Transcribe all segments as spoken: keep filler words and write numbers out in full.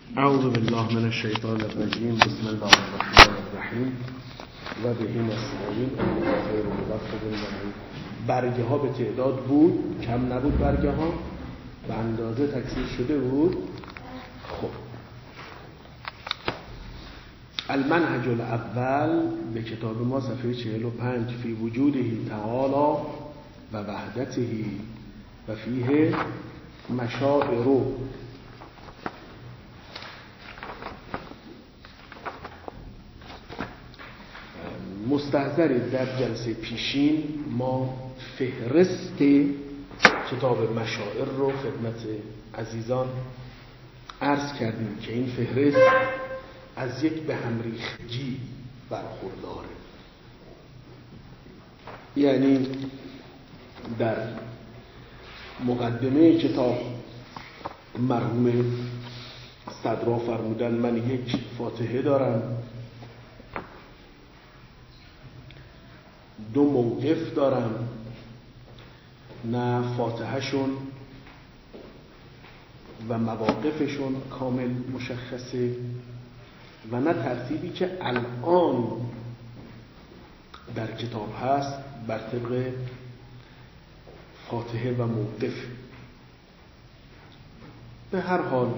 اعوذ بالله من الشیطان الرجیم. بسم الله الرحمن الرحیم و به این نستعین. خیر و موفق. برگه ها به تعداد بود، کم نبود، برگه ها به اندازه تکثیر شده بود. خب المنهج الاول به کتاب ما صفحه چهل و پنج. فی وجوده تعالی و وحدته و فیه مشاعر. مستحضرید در جلسه پیشین ما فهرست کتاب مشاعر رو خدمت عزیزان عرض کردیم که این فهرست از یک به هم ریختگی برخورداره. یعنی در مقدمه کتاب مرحوم صدرا فرمودن من یک فاتحه دارم، دو موقف دارم، نه فاتحهشون و مواقفشون کامل مشخصه و نه ترتیبی که الان در کتاب هست بر طبق فاتحه و موقف. به هر حال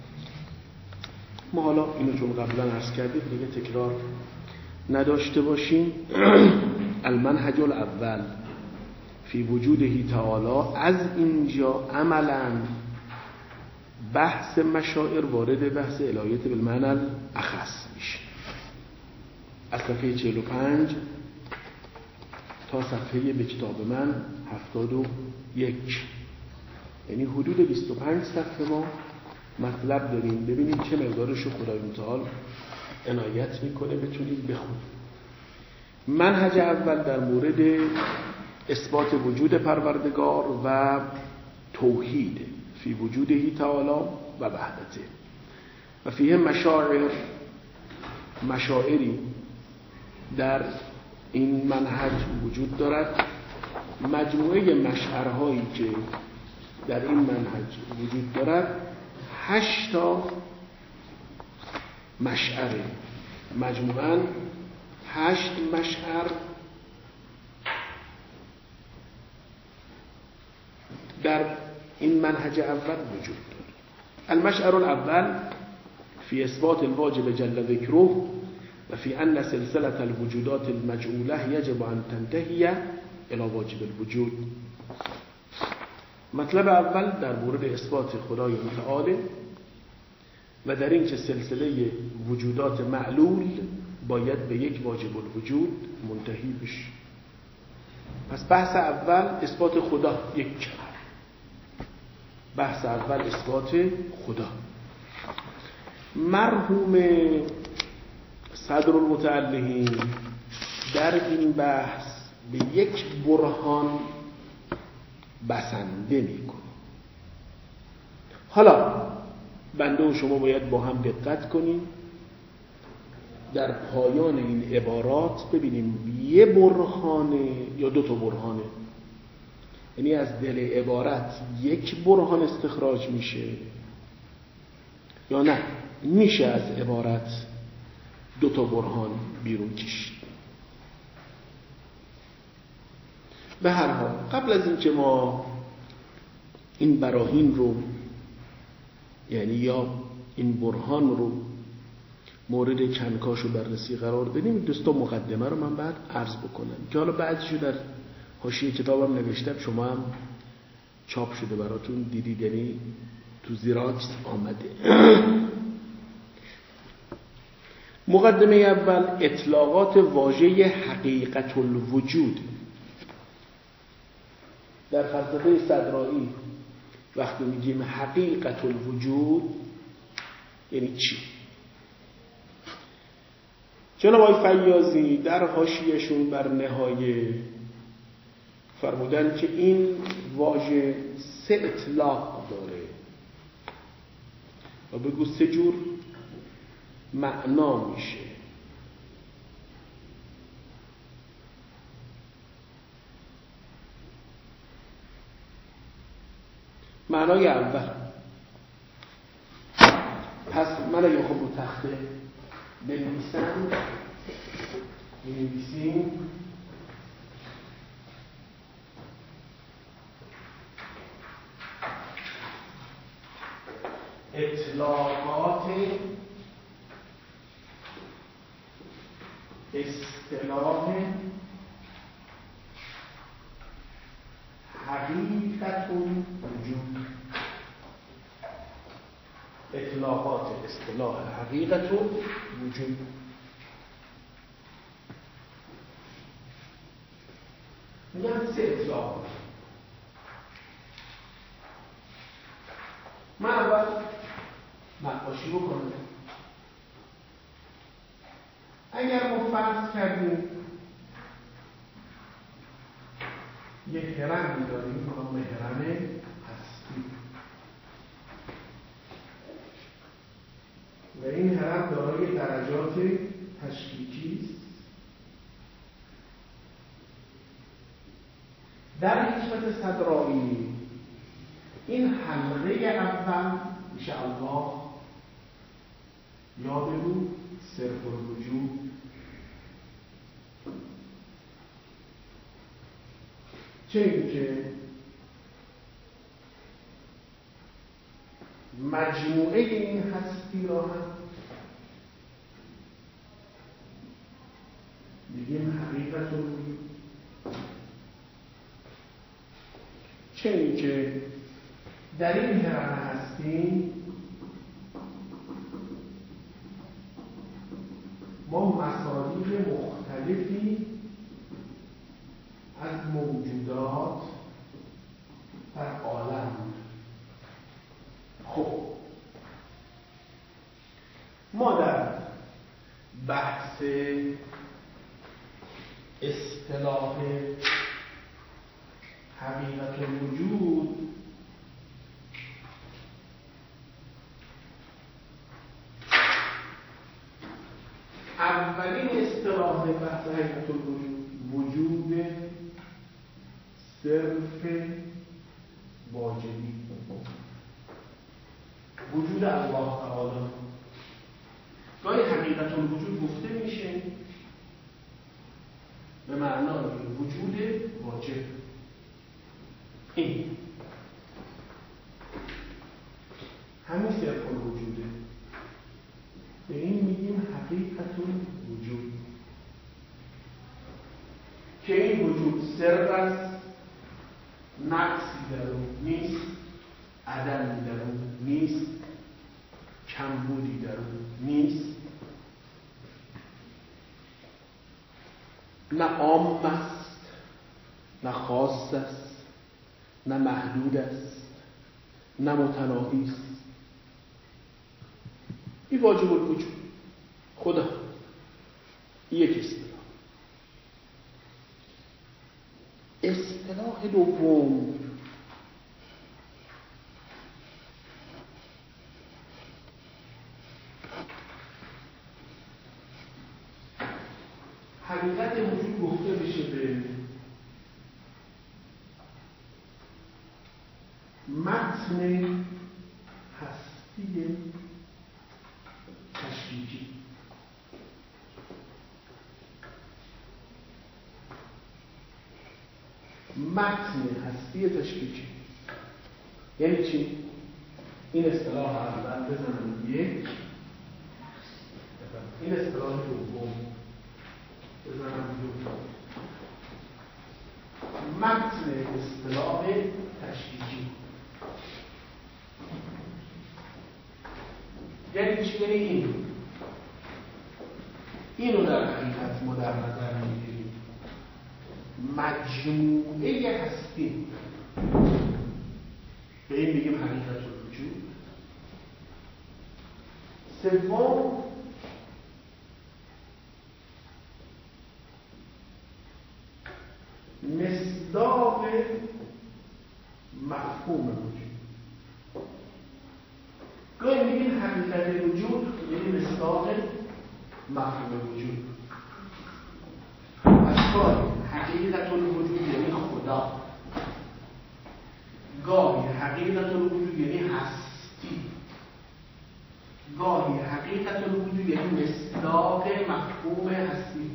ما حالا اینو چون قبلا عرض کردیم دیگه تکرار نداشته باشیم. المنهج الاول فی وجوده تعالی، از اینجا عملا بحث مشاعر وارد بحث الهیات بالمعنی الاخص میشه. از صفحه چهل و پنج تا صفحه به کتاب من هفتاد و یک، یعنی حدود بیست و پنج صفحه ما مطلب داریم. ببینیم چه مقدارشو خدای متعال عنایت میکنه بتونید بخونید. منهج اول در مورد اثبات وجود پروردگار و توحید فی وجوده تعالی و وحدته و فیه مشاعر. مشاعری در این منهج وجود دارد. مجموعه مشعرهایی که در این منهج وجود دارد هشت تا مشعره. مجموعاً هشت مشعر در این منهج اول وجود دارد. المشعر الاول فی اثبات الواجب جل ذکره و فی ان سلسله الوجودات المجعوله یجب ان تنتهی الی واجب الوجود. مطلب اول در مورد اثبات خدای متعال و در این که سلسله وجودات معلول باید به یک واجب الوجود منتهی بشه. پس بحث اول اثبات خدا. یک بحث اول اثبات خدا. مرحوم صدر المتعلهین در این بحث به یک برهان بسنده میکنه. حالا بنده و شما باید با هم دقت کنیم در پایان این عبارات ببینیم یه برهانه یا دو تا برهانه، یعنی از دل عبارت یک برهان استخراج میشه یا نه میشه از عبارت دو تا برهان بیرون کشید. به هر حال قبل از اینکه ما این براهین رو یعنی یا این برهان رو مورد کنکاش و بررسی قرار بدیم، دوستا مقدمه رو من بعد عرض بکنم که حالا بعضیشو در حاشیه کتابم نوشتم، شما هم چاپ شده براتون دیدید، یعنی تو زیراکس آمده. مقدمه اول اطلاقات واژه حقیقت الوجود. در فلسفه صدرایی وقتی میگیم حقیقت الوجود یعنی چی؟ جناب آقای فیاضی در حاشیه‌شون بر نهایه فرمودن که این واژه سه اطلاق داره و بگو سه جور معنا میشه. معنای اول پس من اگه خب رو تخته بنویسم بنویسیم اطلاعات اصطلاح حقیقت وجود. اطلاعات اصطلاح حقیقت وجود. میگم سه اطلاق. من اول نقاشی بکنم. اگر ما فرض کردیم یک هرمی داریم به نام هرم هستی و این هرم دارای درجات تشکیکی است. در حکمت صدرایی این حلقه اول میشه الله یا بگو صرف الوجود. چه اینکه مجموعه این هستی را هم بگیم حقیقت الوجود. چه اینکه در این هرم هستی ما مصادیق مختلفی از موجودات در عالم. خب ما در بحث اصطلاح حقیقت الوجود اولین اصطلاح بحث حقیقت الوجود وجود صرف واجبی، وجود الله تعالی. گاهی حقیقت الوجود گفته میشه به معنای وجود واجب. این همین صرف الوجوده. به این میگیم حقیقت الوجود که این وجود صرف از نقصی در اون نیست، عدمی در اون نیست، کمبودی در اون نیست، نه عام است نه خاص است نه محدود است نه متناهی است. این واجب الوجود خدا. یک اصطلاح. اصطلاح دوم حقیقت وجود گفته میشه به متن هستی تشکیکی. متن هستی تشکیکی یعنی چی؟ این اصطلاح اول بزنم یک، این اصطلاح دوم بزنم دو. متن اصطلاح تشکیکی یعنی چی؟ یعنی این اینو در حقیقت ما در نظر میگیریم. مجموعه هستی به این میگیم حقیقت الوجود. سوم مصداق مفهوم وجود. گاهی میگیم حقیقت وجود یعنی مصداق مفهوم وجود. اشکال حقیقت الوجود یعنی خدا. گاهی حقیقت الوجود یعنی هستی. گاهی حقیقت الوجود یعنی مصداق مفهوم هستی.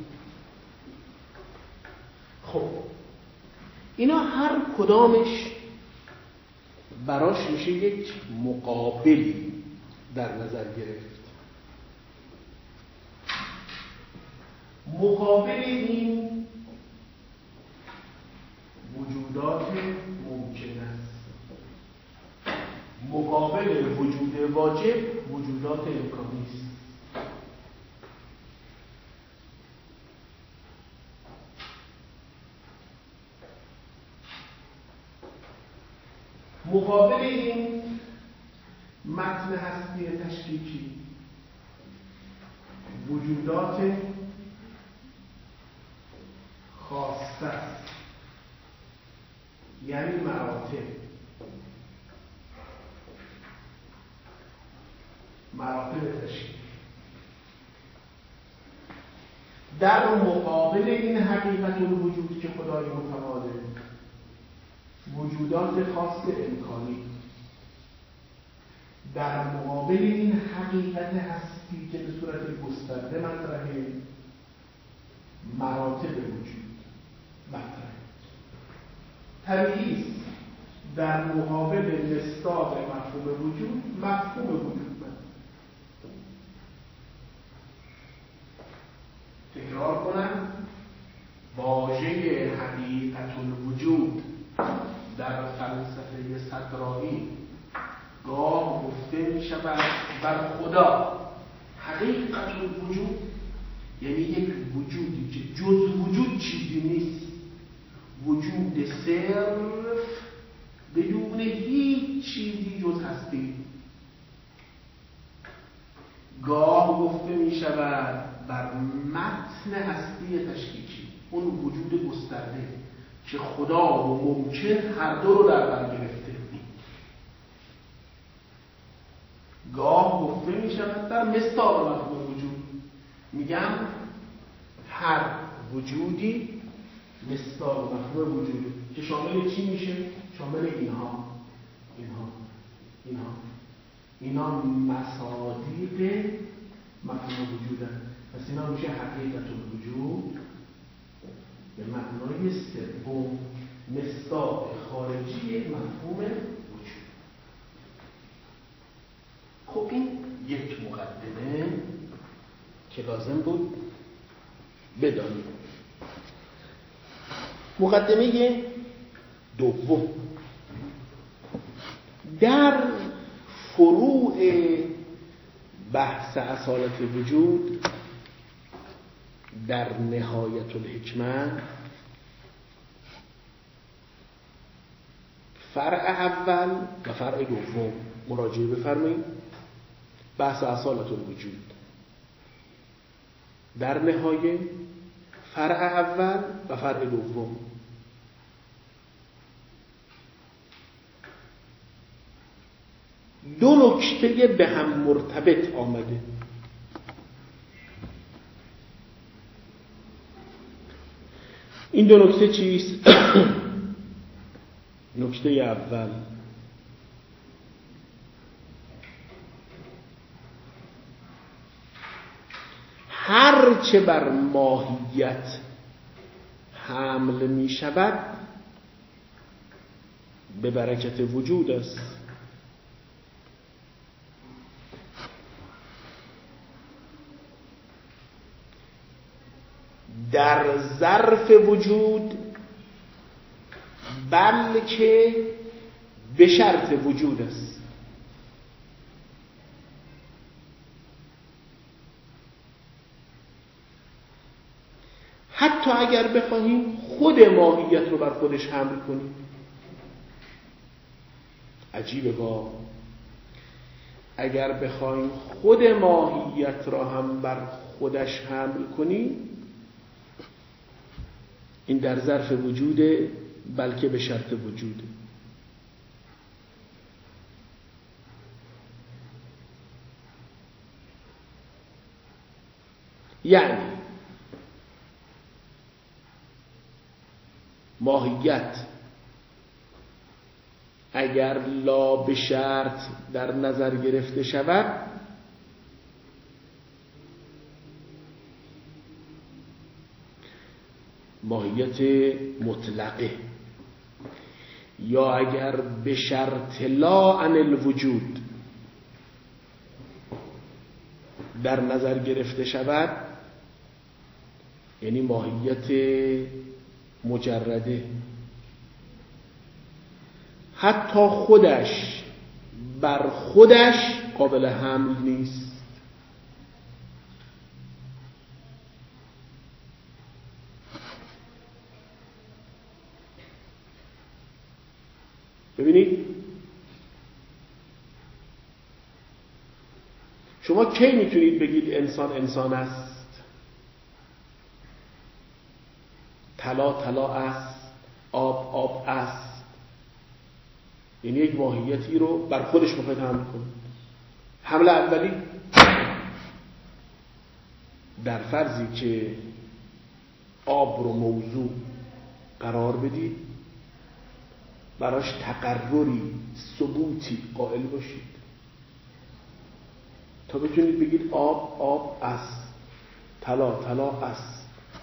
خب اینا هر کدامش براش میشه یک مقابلی در نظر گرفت. مقابل این وجودات ممکن است، مقابل وجود واجب وجودات امکانی است. مقابل این متن هستی تشکیکی وجودات خاصه است، یعنی مراتب مراتب تشکیل. در مقابل این حقیقت الوجود که خدای متعاله وجودات خاص امکانی، در مقابل این حقیقت هستی که به صورت گسترده مطرحه مراتب وجود مطرحه. طبیعی است در مقابل مصداق مفهوم وجود مفهوم وجود من. تکرار کنم، واژه حقیقت الوجود در فلسفه صدرایی گاه گفته می شود بر خدا حقیقت الوجود، یعنی یک وجودی که جز وجود چیزی نیست، وجود صرف بدون هیچ چیزی جز هستی. گاه گفته می شود بر متن هستی تشکیکی، اون وجود گسترده که خدا و ممکن هر دو رو در بر گرفته. گاه گفته می شود در مصداق مفهوم وجود، میگم هر وجودی مصداق مفهوم وجود که شامل چی میشه؟ شامل اینها اینها اینها اینا مصادیق مفهوم وجودن. پس اینا میشه حقیقت الوجود به معنای سوم، مصداق خارجی مفهوم وجود. خب این یک مقدمه که لازم بود بدانیم. مقدمه دوم، در فروع بحث اصالت وجود در نهایت الحکمه فرع اول و فرع دوم مراجعه بفرمایید. بحث اصالت الوجود در نهایه فرع اول و فرع دوم. دو نکته به هم مرتبط آمده. این دو نکته چیست؟ نکته اول، هر چه بر ماهیت حمل می شود به برکت وجود است. در ظرف وجود بلکه به شرط وجود است. حتی اگر بخواهیم خود ماهیت رو بر خودش حمل کنیم. عجیبه با اگر بخواهیم خود ماهیت را هم بر خودش حمل کنیم، این در ظرف وجوده بلکه به شرط وجوده. یعنی ماهیت اگر لا به شرط در نظر گرفته شود ماهیت مطلقه، یا اگر به شرط لا عن الوجود در نظر گرفته شود یعنی ماهیت مجرده، حتی خودش بر خودش قابل حمل نیست. ببینید شما کی میتونید بگید انسان انسان است؟ طلا طلا است، آب آب است. یعنی یک ماهیتی رو بر خودش میخواید حمل کنید. حمل اولی در فرضی که آب رو موضوع قرار بدید، براش تقرری ثبوتی قائل باشید تا بتونید بگید آب آب است، طلا طلا است.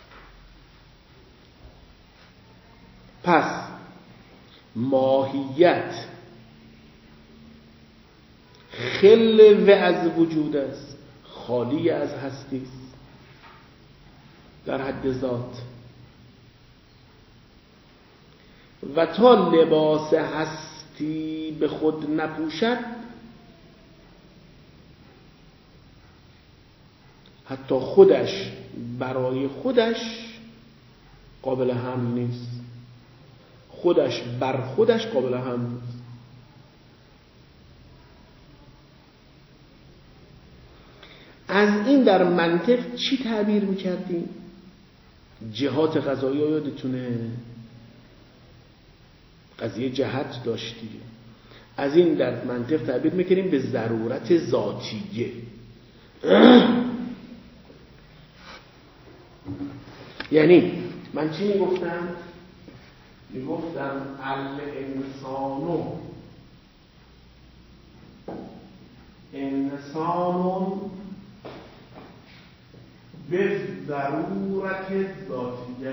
پس ماهیت خلو از وجود است، خالی از هستی است در حد ذات، و تا لباس هستی به خود نپوشد حتی خودش برای خودش قابل حمل نیست، خودش بر خودش قابل حمل نیست. از این در منطق چی تعبیر میکردیم؟ جهات غذایی یادتونه؟ قضیه جهت داشتیم. از این در منطق تعبیر میکنیم به ضرورت ذاتیه. یعنی من چی میگفتم؟ میگفتم الانسانو انسان به ضرورت ذاتیه.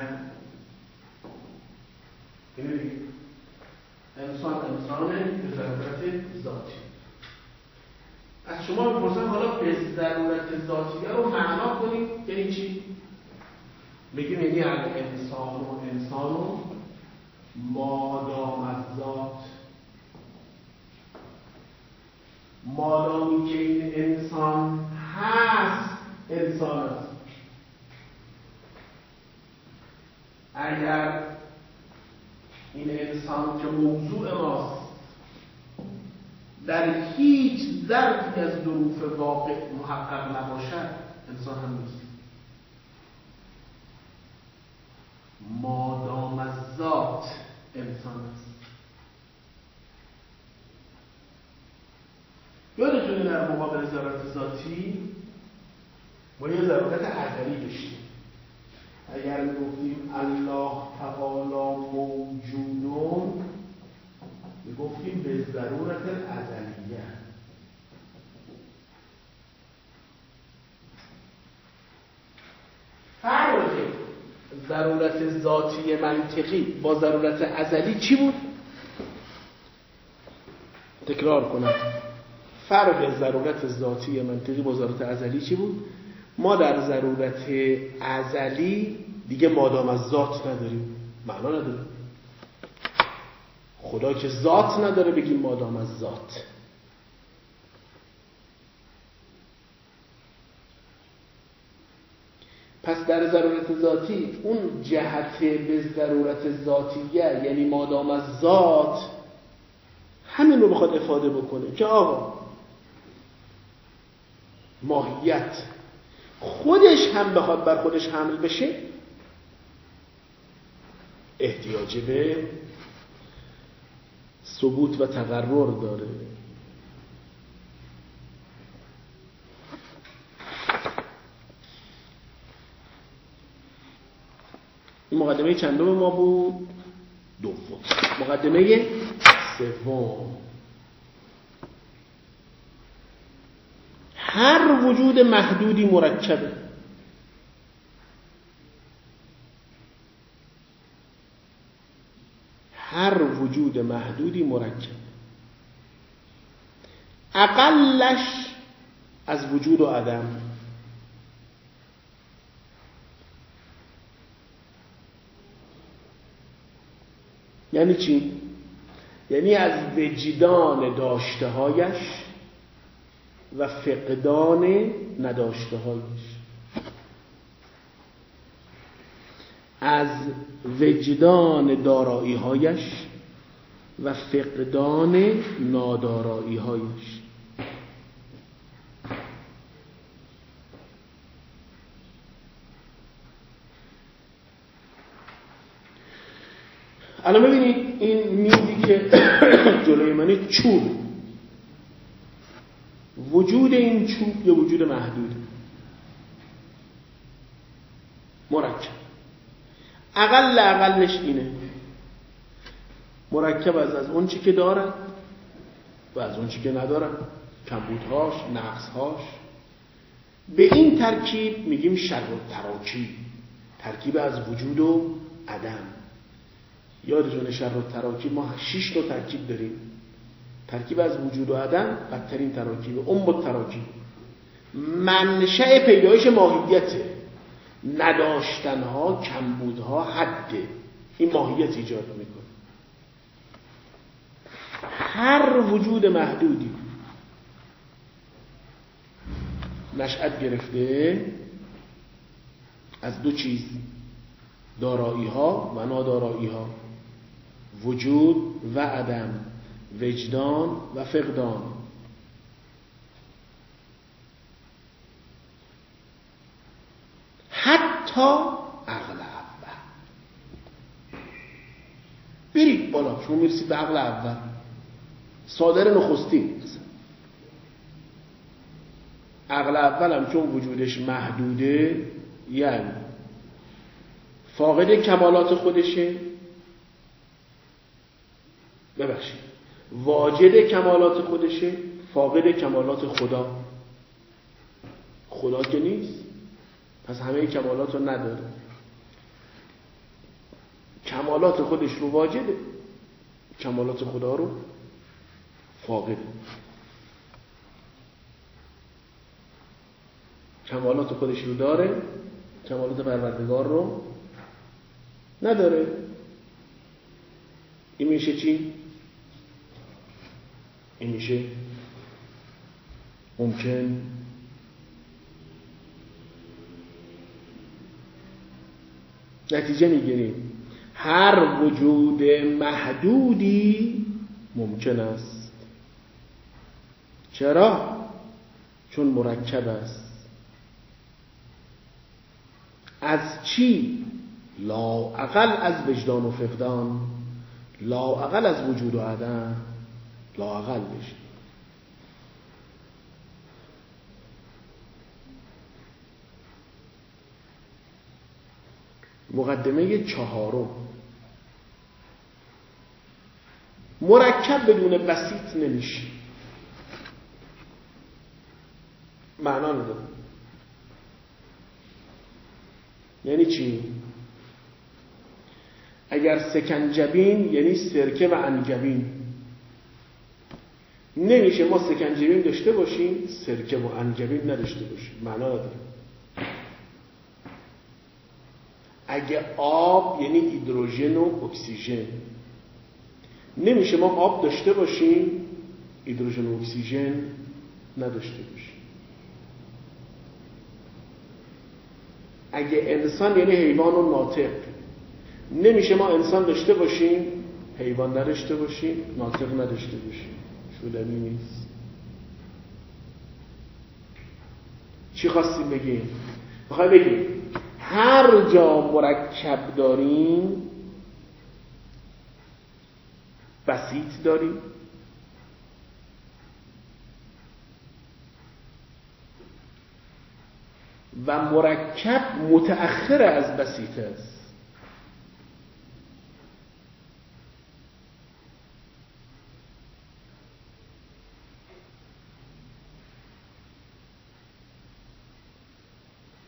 یعنی انسان انسانه به ضرورت ذاتی. از شما میپرسم حالا به ضرورت ذاتیه رو معنا کنید یعنی چی؟ بگیم یعنی الانسان و انسان و مادام از ذات، مادامی که این انسان هست انسان است. اگر این انسان که موضوع ماست در هیچ ظرفی از ظروف واقع محقق نباشد انسان هم نیست. مادام از ذات انسان است. یادتونه در مقابل ضرورت ذاتی ما یه ضرورت ازلی داشتیم. اگر میگفتیم الله تعالی موجودون میگفتیم به ضرورت ازلیه. فرق ضرورت ذاتی منطقی با ضرورت ازلی چی بود؟ تکرار کنم. فرق ضرورت ذاتی منطقی با ضرورت ازلی چی بود؟ ما در ضرورت ازلی دیگه مادام از ذات نداریم، معنا نداره. خدا که ذات نداره بگیم مادام از ذات. پس در ضرورت ذاتی اون جهت به ضرورت ذاتیه یعنی مادام از ذات همین رو بخواد افاده بکنه که آقا ماهیت خودش هم بخواد بر خودش حمل بشه احتیاج به ثبوت و تقرر داره. این مقدمه چندم ما بود؟ دوم. مقدمه سوم، هر وجود محدودی مرکبه. هر وجود محدودی مرکب، اقلش از وجود و عدم. یعنی چی؟ یعنی از وجدان داشته هایش و فقدان نداشته هایش، از وجدان دارایی هایش و فقدان نادارایی هایش. الان ببینید این میزی که جلوی منه چوب، وجود این چوب یه وجود محدود مرکب، اقل اقلش اینه، مرکب از از اون چی که دارد و از اون چی که ندارد، کمبودهاش، نقصهاش. به این ترکیب میگیم شر و تراکیب، ترکیب از وجود و عدم. یادتونه شر و تراکیب ما شش نوع ترکیب داریم. ترکیب از وجود و عدم بدترین تراکیب، ام التراکیب. منشأ پیدایش ماهیته، نداشتنها، کمبودها، حده، این ماهیت ایجاد میکنه. هر وجود محدودی نشأت گرفته از دو چیز، دارایی ها و نادارایی ها، وجود و عدم، وجدان و فقدان. حتی عقل اول. برید بالا، شما میرسید به عقل اول، صادر نخستین. عقل اول هم چون وجودش محدوده، یعنی فاقد کمالات خودشه، ببخشید واجد کمالات خودشه، فاقد کمالات خدا. خدا که نیست، پس همه کمالات رو نداره. کمالات خودش رو واجده، کمالات خدا رو فاقده. کمالات خودش رو داره، کمالات پروردگار رو نداره. این میشه چی؟ این میشه ممکن. نتیجه میگیریم هر وجود محدودی ممکن است. چرا؟ چون مرکب است. از چی؟ لااقل از وجدان و فقدان، لااقل از وجود و عدم، لااقل بشه. مقدمه چهارم، مرکب بدون بسیط نمیشه. معنا نداره. یعنی چی؟ اگر سکنجبین یعنی سرکه و انگبین، نمیشه ما سکنجبین داشته باشیم سرکه و انگبین نداشته باشیم، معنا نداره. اگه آب یعنی هیدروژن و اکسیژن، نمیشه ما آب داشته باشیم هیدروژن و اکسیژن نداشته باشیم. اگه انسان یعنی حیوان و ناطق، نمیشه ما انسان داشته باشیم حیوان نداشته باشیم، ناطق نداشته باشیم. شدنی نیست. چی خواستیم بگیم؟ میخوایم بگیم هر جا مرکب داریم بسیط داریم، و مرکب متأخر از بسیط است.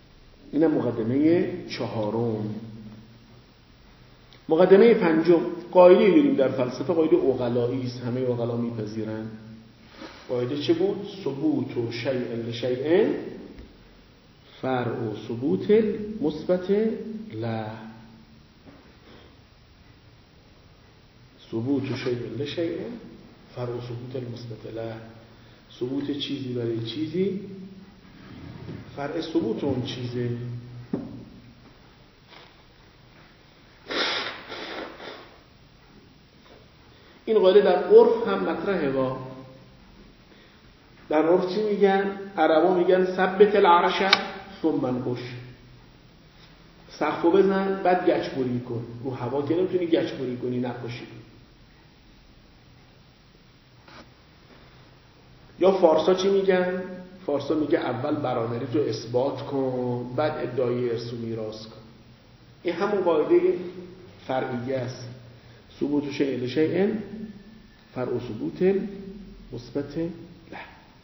اینم مقدمه چهارم. مقدمه پنجم، قاعده داریم در فلسفه، قاعده عقلایی است، همه عقلا میپذیرن. قاعده چه بود؟ ثبوت و شیء لشیء فرع و ثبوت مثبت له. ثبوت و شیء لشیء فرع و ثبوت المثبت له. ثبوت چیزی برای چیزی فرع ثبوت اون چیزه. این قاعده در عرف هم مطرحه. با در عرف چی میگن؟ عربا میگن ثبت العرش ثم انقش. سقفو بزن بعد گچبری کن. رو هوا که نمیتونی گچبری کنی، نقاشی. یا فارسا چی میگن؟ فارسا میگه اول برادری تو اثبات کن بعد ادعای ارث و میراث کن. این همون قاعده فرعیه است. ثبوت شیء لشیء فرع ثبوت مثبت له.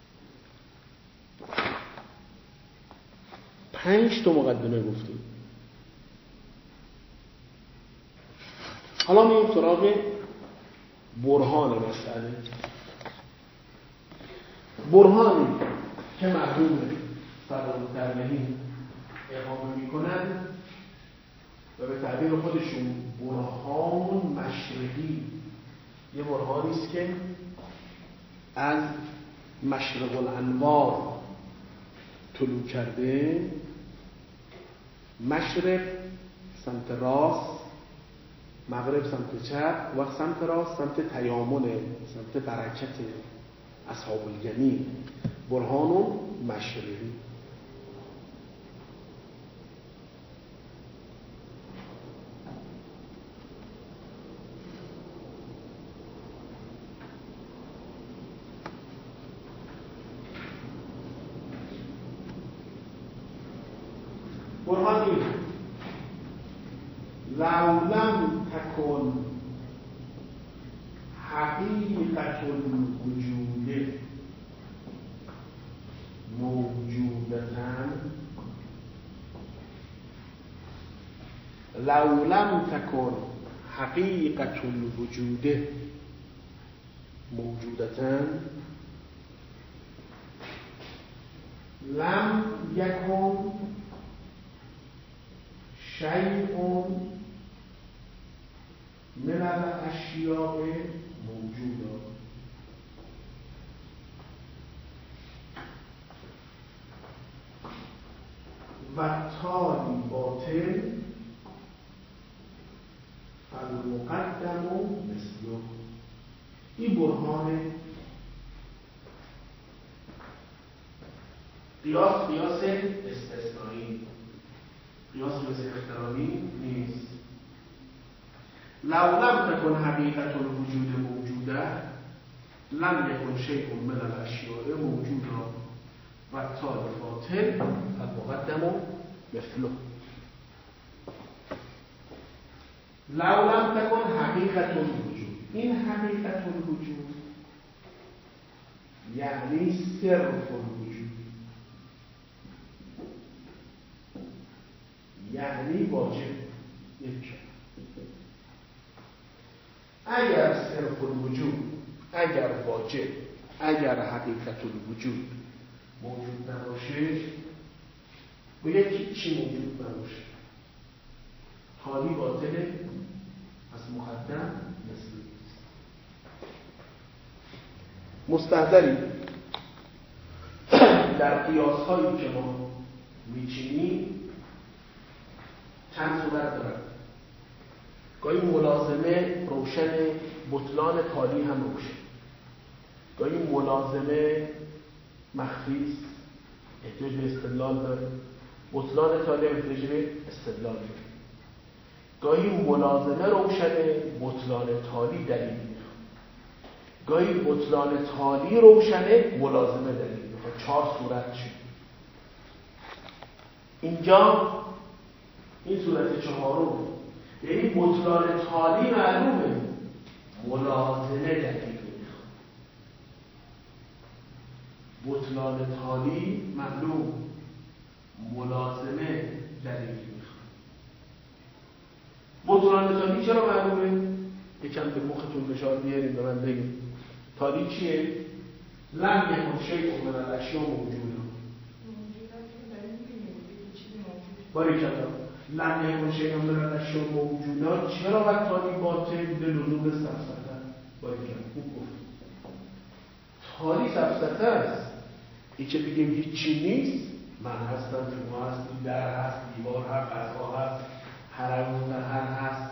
پنج تا مقدمه گفتیم. حالا میریم سراغ برهان مسئله. برهانی که مرحوم فرامترمهی اقامه میکنن و به تعبیر خودشون برهان مشرقی، یه برهانی است که از مشرق الانوار طلوع کرده. مشرق سمت راست، مغرب سمت چپ و سمت راست سمت تیامن، سمت برکت اصحاب الیمین. برهان مشرقی. برهان این لو لم تکن حقیقت الوجود موجودتاً، لو لم تکن حقیقت الوجود موجودتاً لم یکن شیء من الاشیاء موجودا. و تالی باطل فالمقدم مثله. این برهان قیاس قیاس استثنایی، قیاس قیاس اخترامی نیست. لو لم تكن حقیقت الوجود موجوده لم یکن شیء من الاشیاء موجودا و تال باطل فالمقدم مثله. لو لم تكن حقیقت الوجود، این حقیقت الوجود یعنی صرف الوجود، یعنی واجب. یک اگر صرف الوجود، اگر واجب، اگر حقیقت الوجود موجود نباشه، باید چی موجود نباشه؟ حالی باطله، از مقدم مثل مستحضری در قیاس هایی که ما میچینیم چند صورت دارد. گاهی ملازمه روشن، بطلان تالی هم روشن. گاهی ملازمه مخفی است، احتیاج به استدلال داره. بطلان تالی هم احتیاج به استدلال داره. گاهی ملازمه روشنه، بطلان تالی دلیل میخواد. گاهی بطلان تالی روشنه، ملازمه دلیل میخواد. چهار صورت شد. اینجا این صورت چهارم، یعنی بطلان تالی معلومه، ملازمه دلیل میخواد. بطلان تالی معلوم، ملازمه دلیل میخواد. بطلان تالی چرا معلومه؟ یکم به مختون فشار بیاریم به من بگیم تالی چیه؟ لم یکن شیء من الاشیاء موجودا. باریکلا. لم یکن شیء من الاشیاء موجودا چرا باید تالی باطل به لزوم سفسطه؟ باریکلا خوب گفت. تالی سفسطه است. این که بگیم هیچی نیست، من هستم، شما هستی، در هست، دیوار هست، غذا هست، حرم هر هست.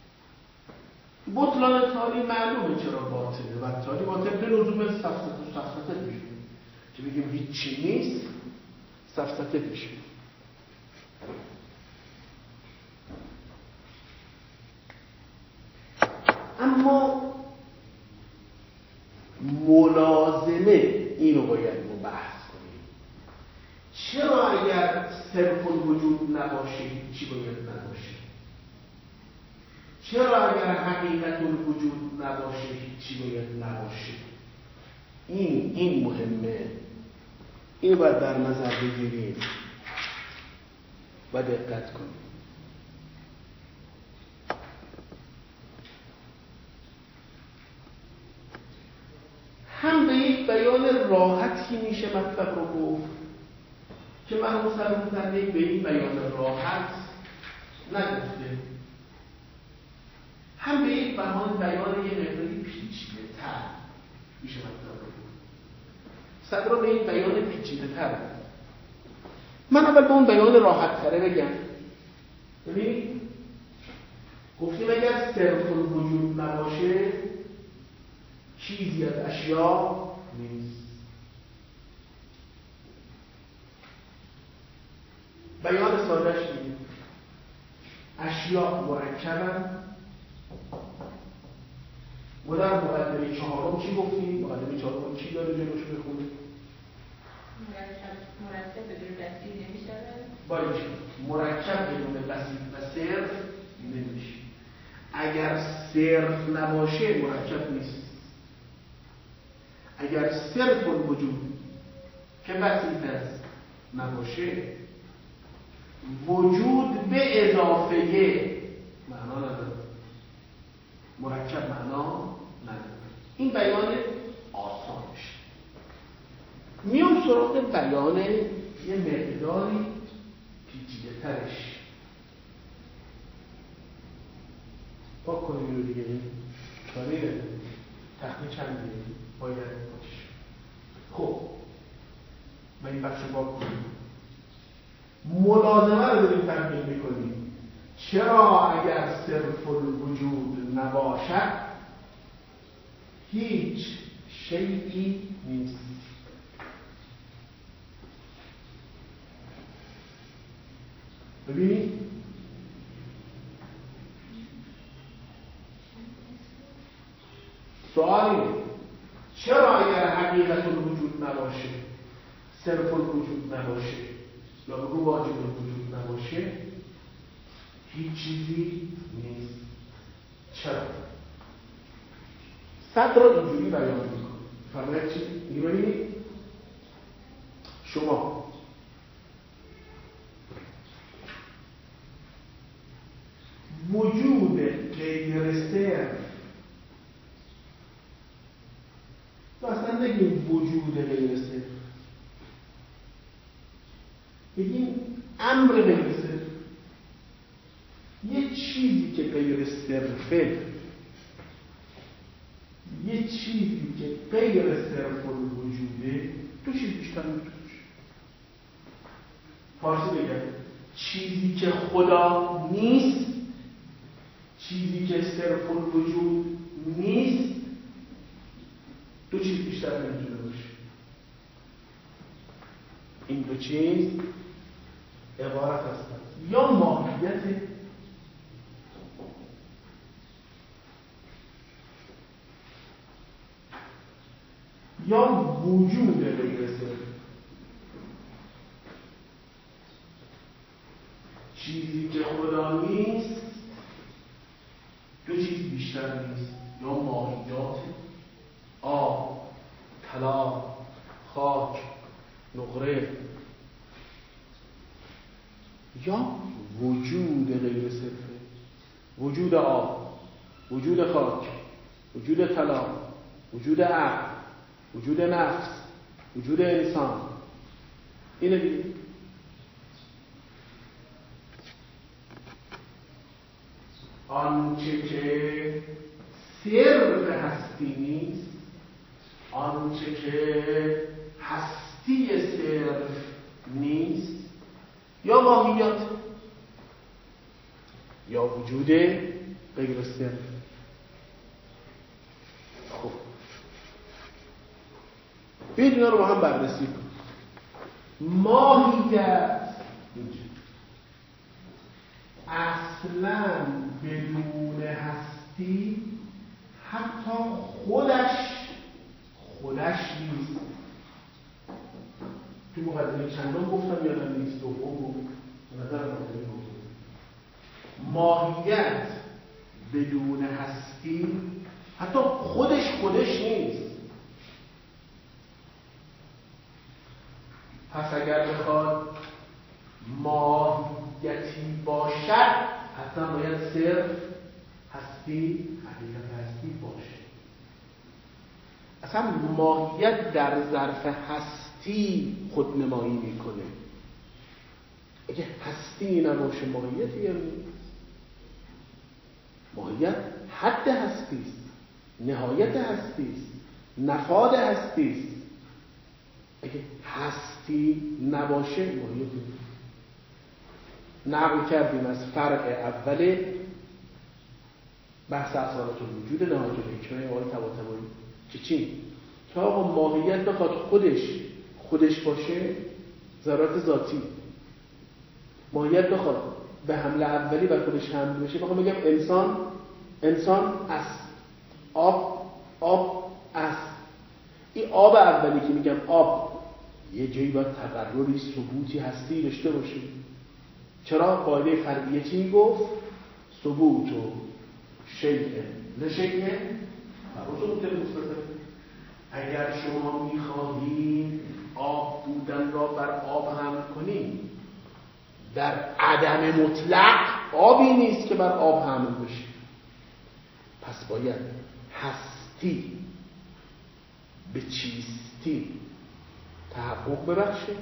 بطلان تالی معلومه چرا باطله و تالی باطل به لزوم سفسطه و سفسطه میشه. که بگیم هیچی نیست، سفسطه میشه. اما ملازمه اینو باید ما بحث کنیم. چرا اگر صرف الوجود نباشه چی باید نباشه؟ چرا اگر حقیقت الوجود نباشه چی باید نباشه؟ این این مهمه. اینو باید در نظر بگیریم و دقت کنیم. هم به یک بیان راحتی میشه مطلب رو گفت که من مصرف به این بیان راحت نگفته، هم به یک بیان بیان یه مقداری پیچیده تر میشه مطلب رو گفت. صدرا به این بیان پیچیده تر. من اول به اون بیان راحت تره بگم. ببینید گفتیم اگر صرف الوجود نباشه چیزی از اشیا نیست. بیان سادهش اینه: اشیا مرکبن. ما در مقدمه چهارم چی گفتیم؟ مقدمه چهارم چی داره جلوش بخونیم؟ مرکب بدون بسیط نمیشه. باید مرکب بدون بسیط و صرف نمیشه. اگر صرف نباشه مرکب نیست. اگر صرف الوجود که بسیط است نباشه، وجود به اضافه معنا نداره، مرکب معنا نداره. این بیان آسانش. میام سراغ بیان یه مقداری پیچیده ترش. پاک کنیم اینو دیگه. کاری تخمی چند دیگه باید باشه. خب من این بخش پاک کنیم. ملازمه رو داریم تحقیق میکنیم. چرا اگر صرف الوجود نباشد هیچ شیئی نیست؟ ببینید سوال اینه: چرا اگر حقیقت الوجود نباشه، صرف الوجود نباشه، یا بگو واجب الوجود نباشه، هیچ چیزی نیست؟ چرا؟ صد را اینجوری بیان میکنه. فرمایید چی؟ اینو ببینید. شما وجود غیر صرف، تو اصلا نگیم وجود غیر صرف، بگیم امر غیر صرف. یه چیزی که غیر صرفه، یه چیزی که غیر صرف الوجوده، دو چیز بیشتر میتونه. فارسی بگم چیزی که خدا نیست، چیزی که صرف الوجود نیست، دو چیز بیشتر نمیتونه باشه. این دو چیز عبارت هستند یا ماهیت یا وجود غیر صرف. چیزی که خدا نیست دو چیز بیشتر نیست، یا ماهیات آب، طلا، خاک، نقره، یا وجود غیر صرفه. وجود آب، وجود خاک، وجود طلا، وجود عقل، وجود نفس، وجود انسان. اینه دیگه. آنچه که صرف هستی نیست، آنچه که هستی صرف نیست، یا ماهیت یا وجود غیر صرف. خب بیایید اینا رو با هم بررسی کنیم. ماهیت اصلاً بدون هستی حتی خودش خودش نیست. تو مقدمه چندان گفتم یادم نیست، دوم گفت نظر مقدمه گفتم ماهیت بدون هستی حتی خودش خودش نیست. پس اگر بخواد ماهیتی باشد حتما باید صرف هستی، حقیقت هستی باشه. اصلا ماهیت در ظرف هستی خودنمایی میکنه. اگه هستی نباشه ماهیتی هم نیست. ماهیت حد هستی است، نهایت هستی است، نفاد هستی است. اگه هستی نباشه ماهیتی نیست. نقل کردیم از فرق اول بحث اصالت الوجود نهایت الحکمه آقای طباطبایی که چی؟ که آقا ماهیت بخواد خودش خودش باشه ذرات ذاتی، ماهیت بخواد به حمله اولی بر خودش حمل بشه. بخوام بگم انسان انسان است، آب آب است. این آب اولی که میگم آب یه جایی باید تقرری ثبوتی هستی داشته باشه. چرا؟ قاعده فرعیه چی میگفت؟ ثبوت و شیء لشیء ثبوت مستتر. اگر شما میخواهید آب بودن را بر آب حمل کنید، در عدم مطلق آبی نیست که بر آب حمل بشه. پس باید هستی به چیستی تحقق ببخشه،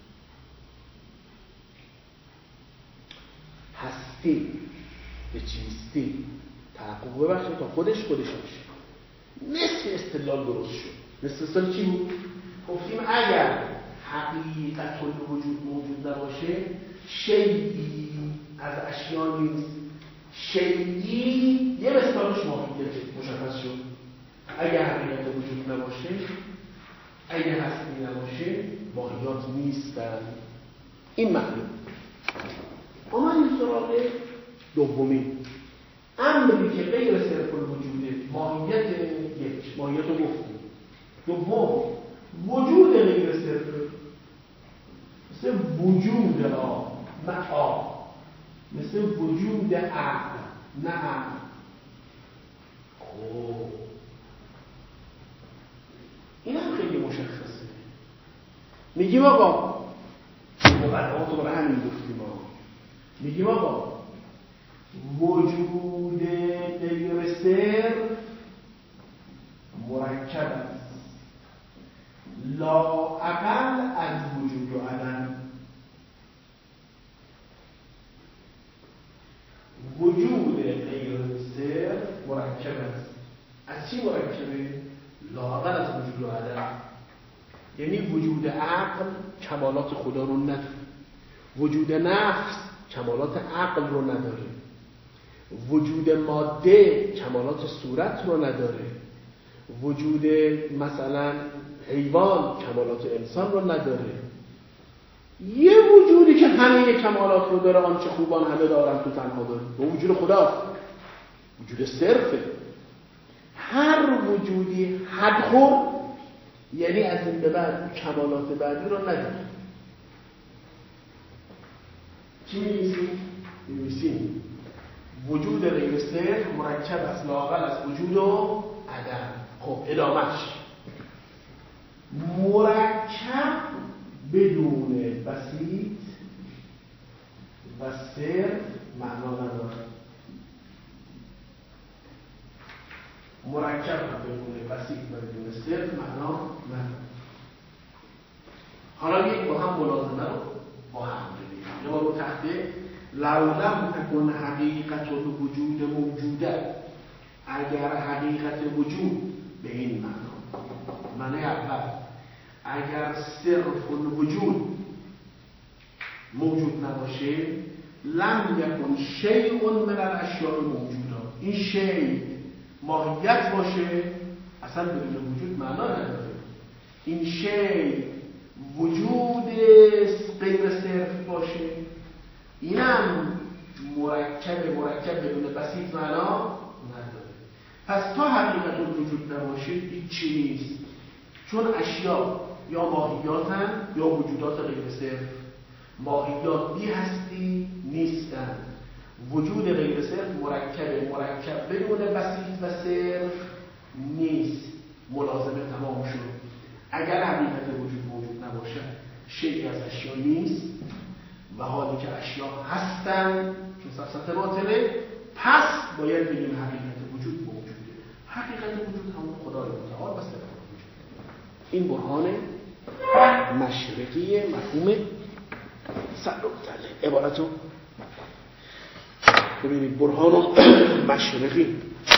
هستی به چیستی تحقق ببخشه تا خودش خودش باشه. مثل استدلال درست شد. مثل استدلال چی بود؟ گفتیم اگر حقیقت الوجود موجود نباشه، شیئی از اشیا نیست. شیئی یه مثالش ماهیت مشخص شد. اگر حقیقت وجود نباشه، اگر هستی نباشه، ماهیات نیستن. این معنی. اما این سراغ دومی امری که غیر صرف الوجوده، ماهیت یک، ماهیت رو گفتیم. دوم وجود غیر صرف، مثل وجود آب نه آب، مثل وجود عقل نه عقل. خوب این هم خیلی مشخصه. میگیم آقا مقدمات رو برای همین گفتیم آقا میگیم آقا وجود غیر صرف مرکب است، لااقل از وجود و عدم. وجود غیر صرف مرکب است. از چی مرکبه؟ لااقل از وجود و عدم. یعنی وجود عقل کمالات خدا رو نداره، وجود نفس کمالات عقل رو نداره، وجود ماده کمالات صورت رو نداره، وجود مثلا حیوان کمالات انسان رو نداره. یه وجودی که همه کمالات رو داره، آنچه خوبان همه دارن تو تنها داره، و وجود خدا وجود صرفه. هر وجودی حدخور یعنی از این به بعد کمالات بعدی رو نداره. چی می‌نویسیم؟ می‌نویسیم وجود غیر صرف مرکب است لااقل از وجود و عدم. خب ادامهش مرکب بدون بسیط و صرف معنا نداره. مرکب هم بدون بسیط و بدون صرف معنا نداره. حالا یک با هم ملازمه رو با هم ببینیم. یا با رو تخته لولم تکن حقیقت الوجود موجوده، اگر حقیقت وجود به این معنا، معنی اول اگر صرف الوجود موجود نباشه، لم یکن شیء من الاشیاء موجوده، این شیء ماهیت باشه اصلا بدون وجود معنا نداره. این شیء وجود غیر صرف باشه، اینم مرکب مرکب بدون بسیط معنا نداره. پس تا حقیقت وجود نباشه هیچی نیست، چون اشیا یا ماهیاتن یا وجودات غیر صرف. ماهیات بی هستی نیستن، وجود غیر صرف مرکب مرکب بدون بسیط و صرف نیست. ملازمه تمام شد. اگر حقیقت وجود موجود نباشه شیئی از اشیا نیست، و حالی که اشیا هستن چون سفسطه باطله، پس باید بگیم حقیقت وجود موجوده. حقیقت وجود همون خدای متعال و صرف وجود. این برهان مشرقی مفهوم صدرالمتعلی. عبارتو ببینید، برهان مشرقی.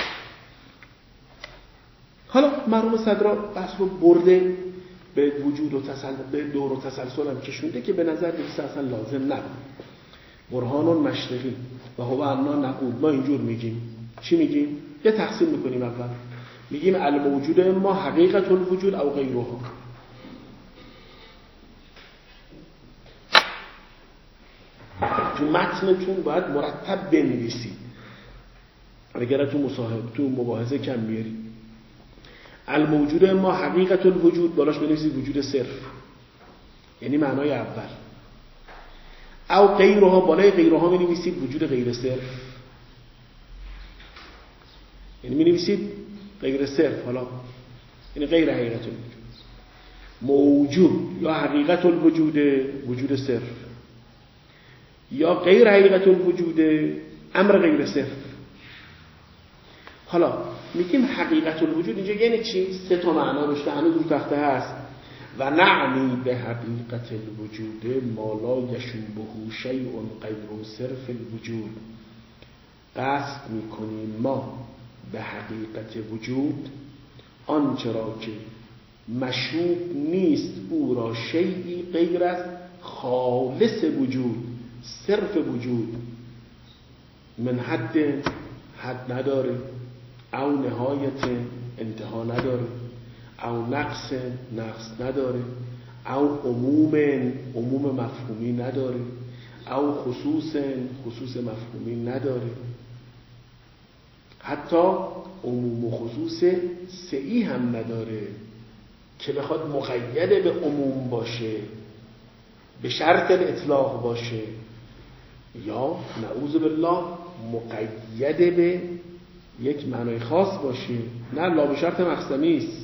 حالا مرحوم صدرا بحث رو برده به وجود و تسلسل، به دور و تسلسل هم کشونده که به نظر میرسه اصلا لازم نبود. برهان مشرقی و هو انا نقول، ما اینجور میگیم. چی میگیم؟ یه تقسیم میکنیم. اول میگیم الموجود ما حقیقت الوجود او غیرها. تو متنتون باید مرتب بنویسید، اگر تو مصاحبه تو مباحثه کم میاری. الموجود ما حقیقت الوجود، بالاش بنویسید وجود صرف، یعنی معنای اول. او غیرها، بالای غیرها بنویسید وجود غیر صرف، یعنی بنویسید غیر صرف، حالا یعنی غیر حقیقت الوجود. موجود یا حقیقت الوجود وجود صرف، یا غیر حقیقت الوجود امر غیر صرف. حالا میگیم حقیقت الوجود اینجا یعنی چی؟ سه تا معنا داشته، هنوز رو تخته هست. و نعنی به حقیقت الوجود ما لا یشوبه شیء غیر صرف الوجود. قصد میکنیم ما به حقیقت وجود آنچه را که مشوب نیست او را شیئی غیر از خالص وجود، صرف وجود، من حد حد نداره، او نهایت انتها نداره، او نقص نقص نداره، او عموم عموم مفهومی نداره، او خصوص خصوص مفهومی نداره. حتی عموم و خصوص سعی هم نداره که بخواد مقید به عموم باشه، به شرط الاطلاق باشه، یا نعوذ بالله مقید به یک معنای خاص باشه. نه، لا به شرط مقسمی است.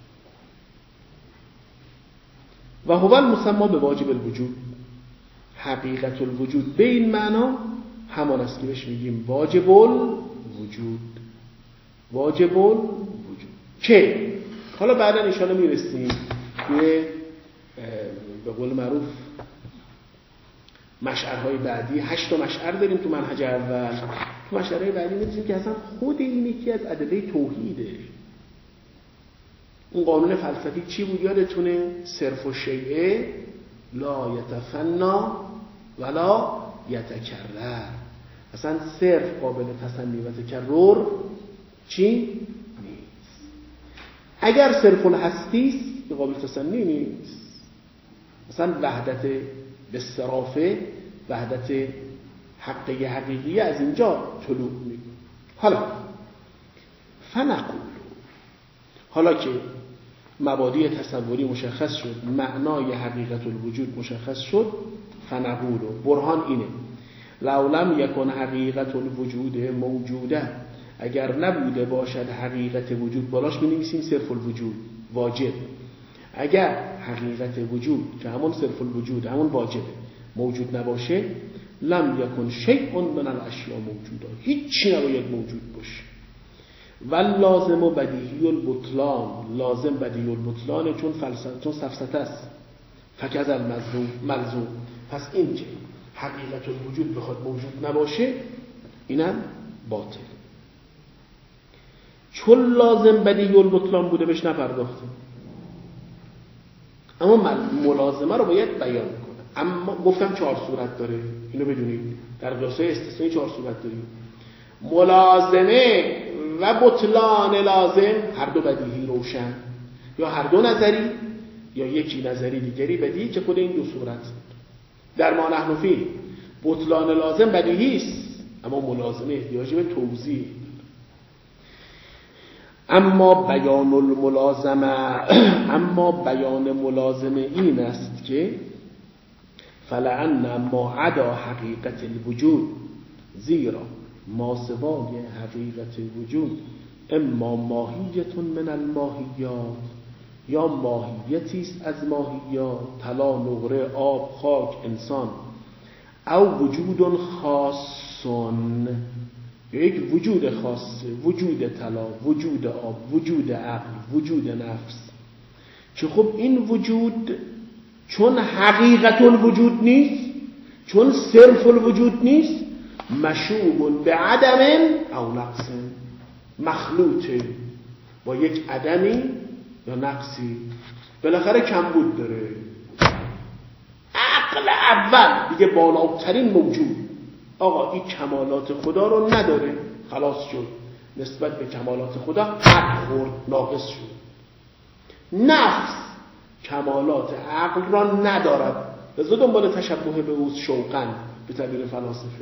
و هو المسمى به واجب الوجود، حقیقت الوجود به این معنا همان است که بهش میگیم واجب الوجود. واجب الوجود که حالا بعدا ان شاء الله میرسیم به به قول معروف مشعرهای بعدی. هشت تا مشعر داریم تو منهج اول. تو مشعرهای بعدی می‌رسیم که اصلا خود این یکی از ادله توحیده. اون قانون فلسفی چی بود یادتونه؟ صرف و شیء لا یتفنا ولا یتکرر. اصلا صرف قابل تصنی و تکرر چی؟ نیست. اگر صرف الهستی است قابل تصنی نیست. مثلا وحدت به صرافه، وحدت حقیقی حقیقی از اینجا طلوع میکنه. حالا فنقول، حالا که مبادی تصوری مشخص شد، معنای حقیقت الوجود مشخص شد، فنقول برهان اینه لو لم یکن حقیقت الوجود موجوده، اگر نبوده باشد حقیقت وجود، بالاش می‌نویسیم صرف الوجود واجب. اگر حقیقت وجود که همون صرف الوجود همون واجبه موجود نباشه، لم یکن شیء من الاشیاء موجوده، هیچی نباید موجود باشه. و لازم و بدیهی البطلان، لازم بدیهی البطلانه چون فلسفه، چون سفسطه است. فکذا الملزوم ملزوم، پس این که حقیقت الوجود بخواد موجود نباشه اینم باطل. چون لازم بدیهی البطلان بوده بهش نپرداختیم، اما ملازمه رو باید بیان کنه. اما گفتم چهار صورت داره، اینو بدونید در قیاس‌های استثنایی چهار صورت داریم. ملازمه و بطلان لازم هر دو بدیهی روشن، یا هر دو نظری یا یکی نظری دیگری بدیهی که خود این دو صورت. در ما نحن فیه بطلان لازم بدیهی است، اما ملازمه احتیاج به توضیح. اما بیان الملازمه اما بیان ملازمه این است که فلعن ما عدا حقیقت الوجود، زیرا ما سوای حقیقت وجود اما ماهیتون من الماهیات، یا ماهیتی است از ماهیات، طلا، نقره، آب، خاک، انسان، او وجود خاصون، یک وجود خاصه، وجود طلا، وجود آب، وجود عقل، وجود نفس، که خب این وجود چون حقیقت الوجود نیست، چون صرف الوجود نیست، مشوب به عدم او نقص، مخلوطه با یک عدمی یا نقصی، بالاخره کمبود داره. عقل اول دیگه بالاترین موجود، آقا این کمالات خدا رو نداره، خلاص شد، نسبت به کمالات خدا حق خورد، ناقص شد. نفس کمالات عقل را ندارد، لذا دنبال تشبه به اوست شوقاً به تعبیر فلاسفه.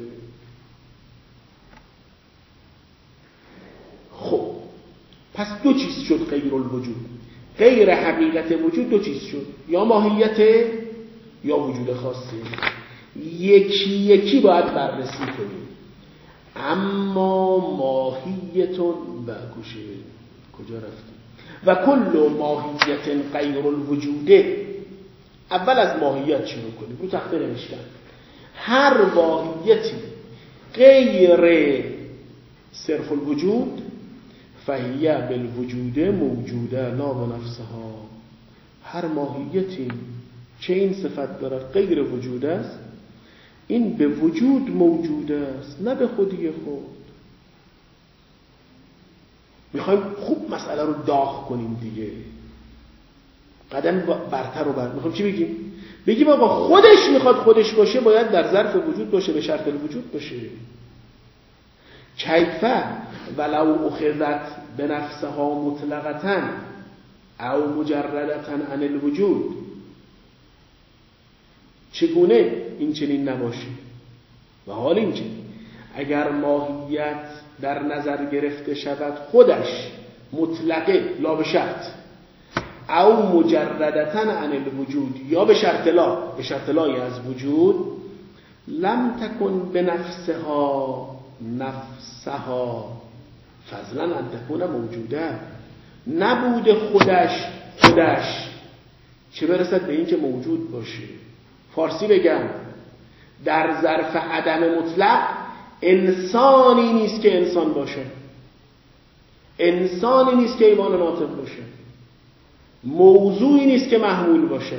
خب پس دو چیز شد غیر الوجود، غیر حقیقت وجود دو چیز شد، یا ماهیت یا وجود خاصی. یکی یکی باید بررسی کنیم. اما ماهیتون و کشه کجا رفتیم؟ و کل ماهیت غیر الوجوده. اول از ماهیت شروع کنیم، رو تخته نوشتم هر ماهیتی غیر صرف الوجود فهیه بالوجود موجوده لا بنفسها. هر ماهیتی چه این صفت دارد غیر وجود است، این به وجود موجود است، نه به خودی خود. میخوایم خوب مسئله رو داغ کنیم دیگه، قدم برتر رو بر میخوایم چی بگیم؟ بگیم آقا خودش میخواد خودش باشه، باید در ظرف وجود باشه، به شرط الوجود باشه. کیفه ولو اخذت به نفسها مطلقتاً او مجردتاً عن الوجود، چگونه این چنین نباشه؟ و حال این که اگر ماهیت در نظر گرفته شود خودش مطلقه لا به شرط، او مجردتاً عن الوجود، یا به شرط لا، به شرط لای از وجود، لم تکن به نفسها نفسها فضلا ان تکون موجوده، نبوده خودش خودش، چه برسد به این که موجود باشه. فارسی بگم در ظرف عدم مطلق انسانی نیست که انسان باشه، انسانی نیست که ایمان ناطق باشه، موضوعی نیست که محمول باشه.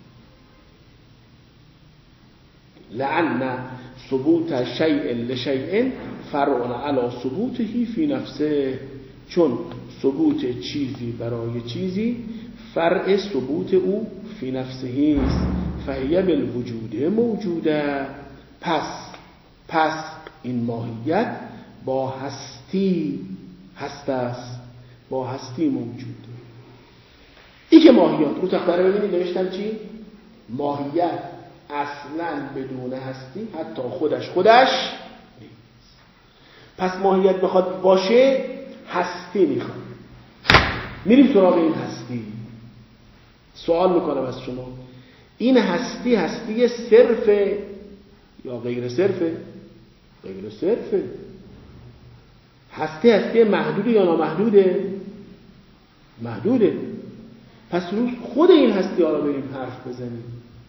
لأن ثبوت شیء لشیء فرع علی ثبوته فی نفسه، چون ثبوت چیزی برای چیزی فرع ثبوت او فی نفسه است. فهیه بالوجود موجوده، پس پس این ماهیت با هستی هست است، با هستی موجود. این که ماهیات رو تخته رو ببینید نوشتم چی؟ ماهیت اصلا بدون هستی حتی خودش خودش نیست. پس ماهیت بخواد باشه هستی میخواد. میریم سراغ این هستی. سوال میکنم از شما، این هستی هستی صرفه یا غیر صرفه؟ غیر صرفه. هستی هستی محدوده یا نامحدوده؟ محدوده. پس روز خود این هستی ها رو بریم حرف بزنیم.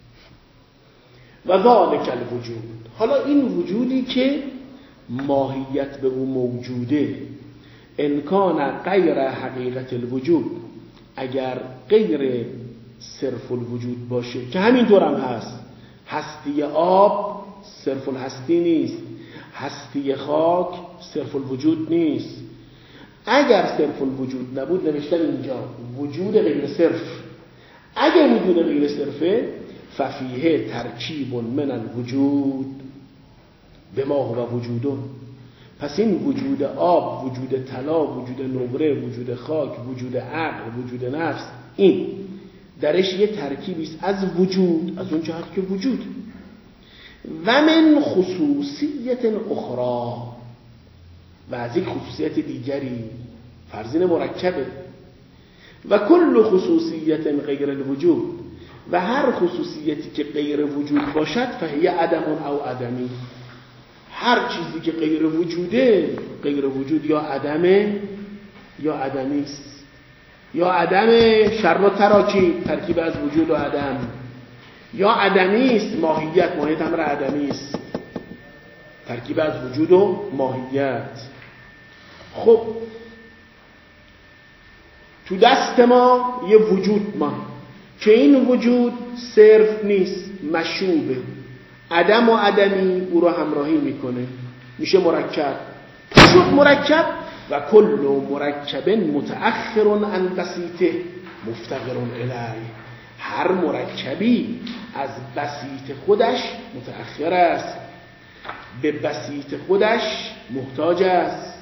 و ذالک الوجود، حالا این وجودی که ماهیت به او موجوده، ان کان غیر حقیقت الوجود، اگر غیر صرف الوجود باشه، که همینطور هم هست. هستی آب صرف الهستی نیست، هستی خاک صرف الوجود نیست. اگر صرف الوجود نبود، نوشتن اینجا وجود غیر صرف، اگر وجود غیر صرفه ففیه ترکیب من الوجود به ما هو وجودون. پس این وجود آب، وجود طلا، وجود نقره، وجود خاک، وجود عقل، وجود نفس، این درش یه ترکیبی است از وجود، از اون جهت که وجود. و من خصوصیت اخرى، و از یک خصوصیت دیگری، فرضین مرکبه. و کل خصوصیت غیر الوجود، و هر خصوصیتی که غیر وجود باشد فهی عدم او عدمی. هر چیزی که غیر وجوده، غیر وجود یا عدمه یا عدمی است. یا عدم شر و تراکیب، ترکیب از وجود و عدم، یا عدمی است، ماهیت، ماهیت امر عدمی است، ترکیب از وجود و ماهیت. خب تو دست ما یه وجود ما که این وجود صرف نیست، مشوبه، عدم و عدمی او را همراهی میکنه، میشه مرکب. شد مرکب و کل مرکب متأخر عن بسیطه مفتقر الیه. هر مرکبی از بسیط خودش متأخر است، به بسیط خودش محتاج است.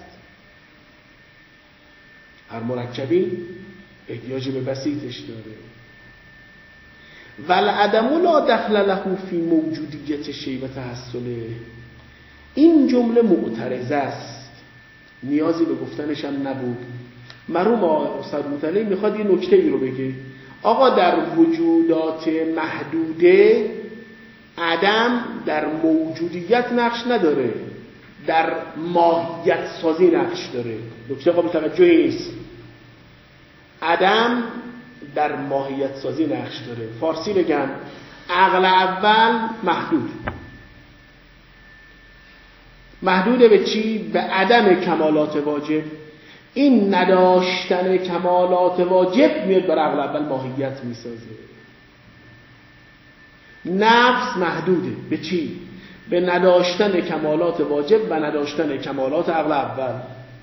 هر مرکبی احتیاج به بسیطش داره. والعدم لا دخل له فی موجودیت شیء و تحصله. این جمله معترضه است، نیازی به گفتنش هم نبود. مرحوم استاد مطلع میخواد یه نکته ای رو بگه. آقا در وجودات محدوده عدم در موجودیت نقش نداره، در ماهیت سازی نقش داره. نکته قابل توجهی نیست. عدم در ماهیت سازی نقش داره. فارسی بگم، عقل اول محدود. محدوده به چی؟ به عدم کمالات واجب. این نداشتن کمالات واجب میاد بر عقل اول ماهیت میسازه. نفس محدوده به چی؟ به نداشتن کمالات واجب و نداشتن کمالات عقل اول.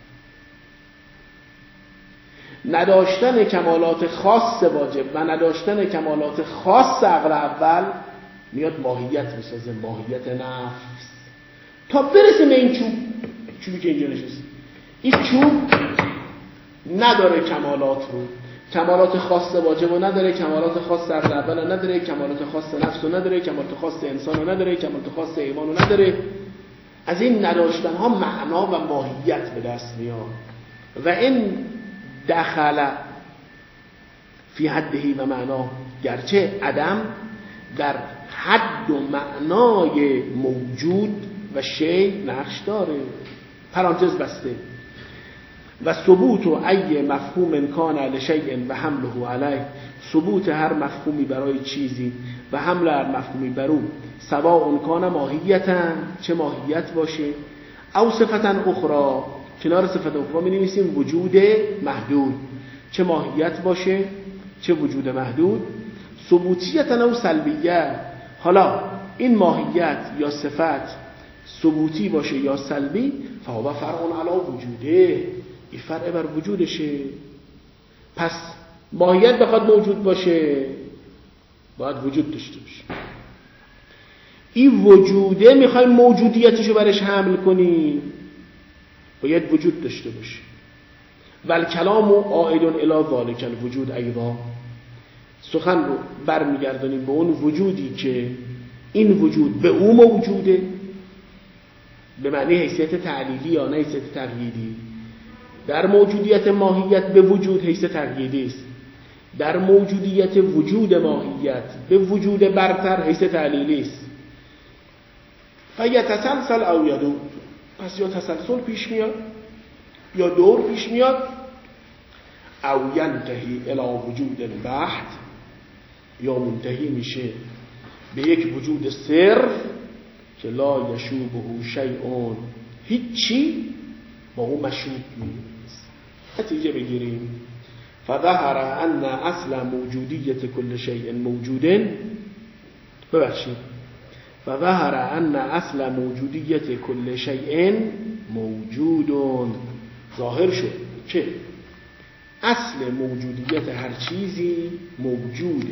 نداشتن کمالات خاص واجب و نداشتن کمالات خاص عقل اول میاد ماهیت میسازه، ماهیت نفس. تا برسیم به این چوب، چوبی که اینجا نشسته، این چوب نداره کمالات رو، کمالات خاص واجب رو نداره، کمالات خاص عقل اول رو نداره، کمالات خاص نفس رو نداره، کمالات خاص انسان رو نداره، کمالات خاص ایمان رو نداره. از این نداشتن ها معنا و ماهیت به دست میاد. و این دخل فی حدهی و معنا، گرچه عدم در حد و معنای موجود و شی نقش داره، پرانتز بسته. و ثبوت و ای مفهوم کان لشیء و حمله علیه، ثبوت هر مفهومی برای چیزی و حمل هر مفهومی بر او، سواء کان ماهیتا، چه ماهیت باشه، او صفتا اخرى، کنار صفت اخرى می نویسیم وجود محدود، چه ماهیت باشه چه وجود محدود، ثبوتیت او سلبیت. حالا این ماهیت یا صفت ثبوتی باشه یا سلبی، فهو فرع علی وجوده، این فرع بر وجودشه. پس ماهیت بخواد موجود باشه باید وجود داشته باشه. این وجوده میخوایم موجودیتشو برش حمل کنیم، باید وجود داشته باشه. والکلام عائد الی ذلک الوجود ایضا، سخن رو برمیگردانیم به اون وجودی که این وجود به او موجوده، به معنی حیثیت تعلیلی یا نه حیثیت تقییدی. در موجودیت ماهیت به وجود حیثیت تقییدی است، در موجودیت وجود ماهیت به وجود برتر حیثیت تعلیلی است. فیتسلسل او یدور، پس یا تسلسل پیش میاد یا دور پیش میاد، او ینتهی الی وجود بحت، یا منتهی میشه به یک وجود صرف که لا یشوبه شیء، هیچی با اون مشوب نیست. نتیجه بگیریم. فظهر ان اصل موجودیت کل شیء موجود ببخشید فظهر ان اصل موجودیت کل شیء موجود. ظاهر شد که اصل موجودیت هر چیزی موجوده.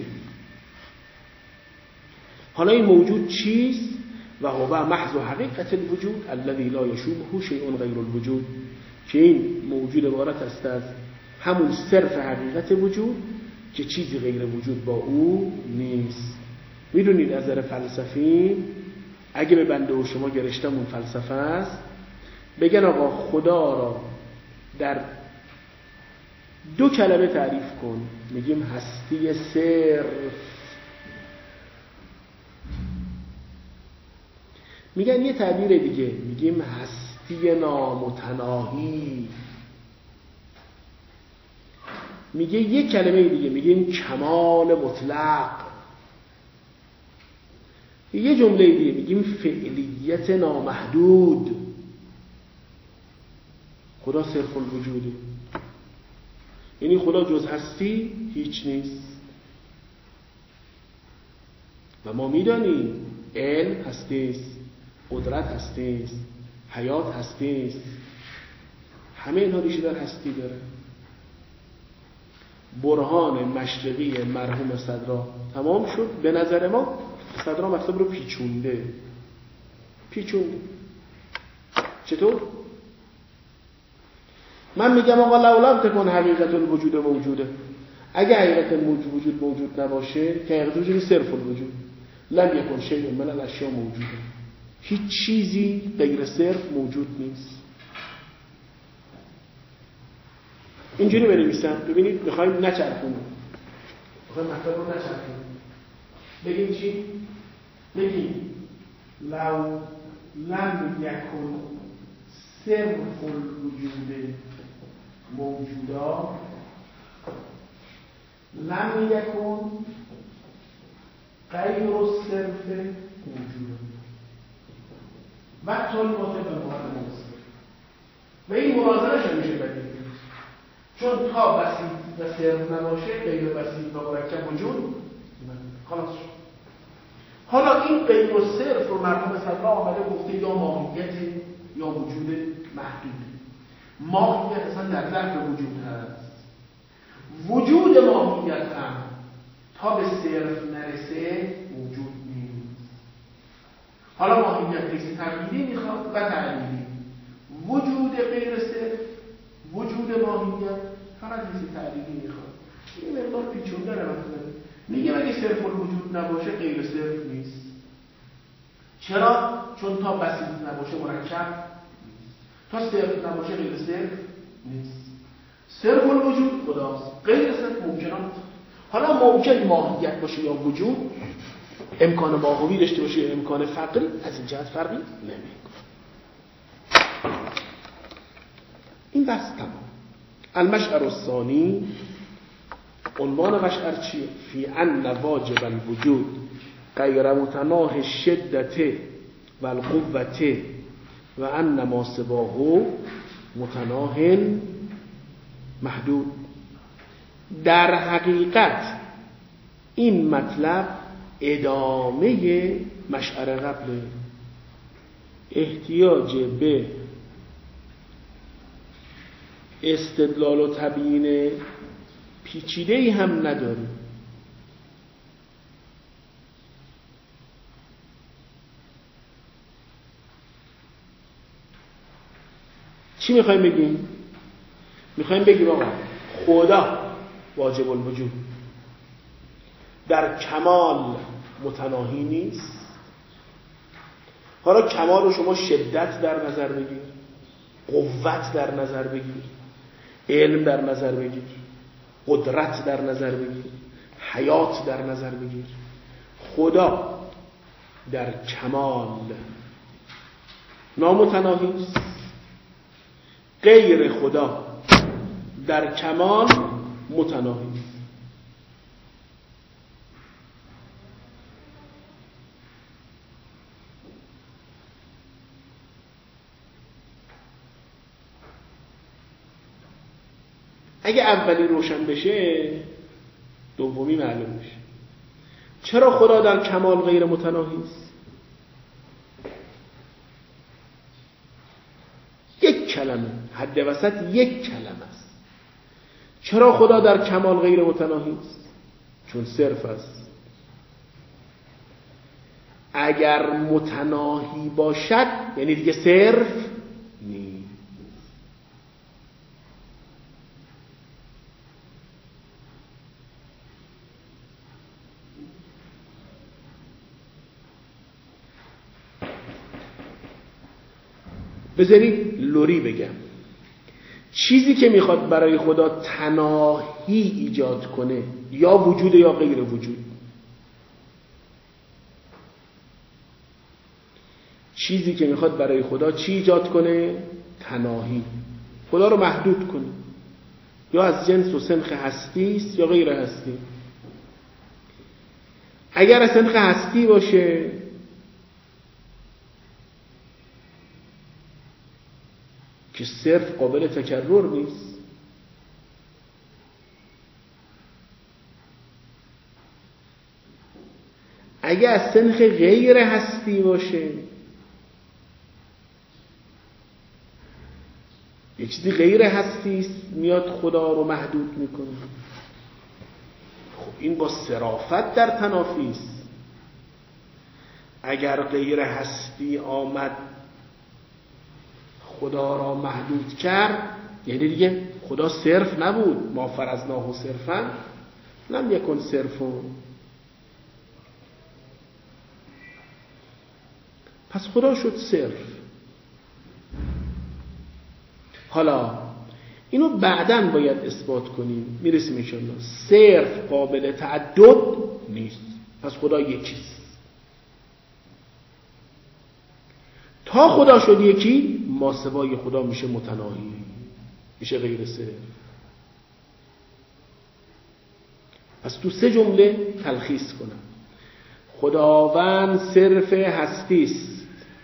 حالا این موجود چیست؟ و هو محض حقیقت الوجود الذي لا يشوبه شيء غیر الوجود، که این موجود عبارت است از همون صرف حقیقت وجود که چیزی غیر وجود با او نیست. میدونید از نظر فلسفی اگه به بنده و شما گرشتمون فلسفه است، بگن آقا خدا را در دو کلمه تعریف کن، میگیم هستی صرف. میگن یه تعبیر دیگه میگیم هستی نامتناهی. میگه یه کلمه دیگه میگیم کمال مطلق. یه جمله دیگه میگیم فعلیت نامحدود. خدا صرف الوجوده، یعنی خدا جز هستی هیچ نیست. و ما میدانیم علم هستی است، قدرت هستی است، حیات هستی است، همه اینها ریشه در هستی داره. برهان مشرقی مرحوم صدرا تمام شد. به نظر ما صدرا مطلب رو پیچونده پیچونده چطور؟ من میگم آقا لولم تکن حقیقت الوجود موجوده. اگه حقیقت وجود موجود نباشه که حقیقت وجود صرف الوجود، لم یکن شیء من الاشیاء موجوده، هیچ چیزی غیر صرف موجود نیست. اینجوری بنویسم، ببینید میخوایم نچرخونیم، میخوایم مطلب رو نچرخونیم. بگیم چی؟ بگیم لو لم یکن صرف الوجود موجودا لم یکن غیر الصرف موجودا. وقت طول مطلب به مقدم مصر و این مرازنش هم میشه بدید، چون تا بسیط و صرف نباشه غیر بسیط و مرکب وجود خلاص شد. حالا این غیر و صرف رو مرحوم صدرا آمده گفته یا ماهیت یا وجود محدود. ماهیت اصلا در ظرف وجود هست، وجود ماهیت هم تا به صرف نرسه وجود نیست. حالا ماهیت قیس تقییدی میخواد و تعلیلی. وجود غیر صرف، وجود ماهیت فقط قیس تعلیلی میخواد. این مقدار پیچونده رو مثلا میگه اگه صرف الوجود نباشه غیر صرف نیست. چرا؟ چون تا بسیط نباشه مرکب نیست، تا صرف نباشه غیر صرف نیست. صرف الوجود خداست، غیر صرف ممکنات. حالا ممکن ماهیت باشه یا وجود، امکان ماهوی داشته باشه یا امکان فقری، از این جهت فرقی نمیکنه. این بحث تمام. المشعر الثانی، عنوان مشعر چیه؟ فی ان واجب الوجود غیر متناه الشدت و القوة و ان ما سواه متناه محدود. در حقیقت این مطلب ادامه مشعر قبل، احتیاج به استدلال و تبیین پیچیده‌ای هم نداره. چی میخوایم بگیم؟ میخوایم بگیم آقا خدا واجب الوجود در کمال متناهی نیست. حالا کمال رو شما شدت در نظر بگیر، قوت در نظر بگیر، علم در نظر بگیر، قدرت در نظر بگیر، حیات در نظر بگیر. خدا در کمال نامتناهی است، غیر خدا در کمال متناهی است. اگه اولی روشن بشه دومی معلوم میشه. چرا خدا در کمال غیر متناهی است؟ یک کلمه، حد وسط یک کلمه است. چرا خدا در کمال غیر متناهی است؟ چون صرف است. اگر متناهی باشد یعنی دیگه صرف نیست. بذارید لوری بگم، چیزی که میخواد برای خدا تناهی ایجاد کنه یا وجود یا غیر وجود، چیزی که میخواد برای خدا چی ایجاد کنه؟ تناهی. خدا رو محدود کنه، یا از جنس و سنخ هستی است یا غیر هستی. اگر از سنخ هستی باشه که صرف قابل تکرر نیست، اگر از سنخ غیر هستی باشه، یه چیزی غیر هستی است میاد خدا رو محدود میکنه، خب این با صرافت در تنافی است. اگر غیر هستی آمد خدا را محدود کرد یعنی دیگه خدا صرف نبود. ما فرضناه صرفا لم یکن صرفون. پس خدا شد صرف. حالا اینو بعداً باید اثبات کنیم، میرسیم انشاءالله. صرف قابل تعدد نیست، پس خدا یکیست. تا خدا شد یکی، ماسوای خدا میشه متناهی، میشه غیر صرف. پس تو سه جمله تلخیص کنم. خداوند صرف هستی است.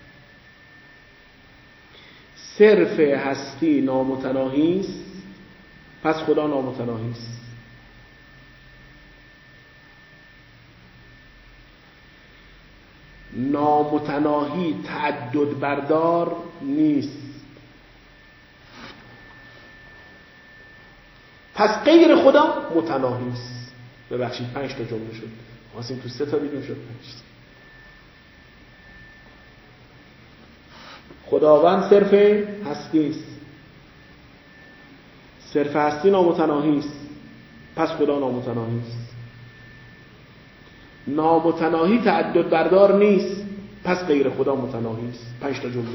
صرف هستی نامتناهی است، پس خدا نامتناهی است. نامتناهی تعدد بردار نیست، پس غیر خدا متناهی است. ببخشید پنج تا جمله شد، واسه تو سه تا دیدیم شد پنج تا. خداوند صرف هستی است. صرف هستی نامتناهی است، پس خدا نامتناهی است. نامتناهی تعدد بردار نیست، پس غیر خدا متناهی است. پنج تا جمله.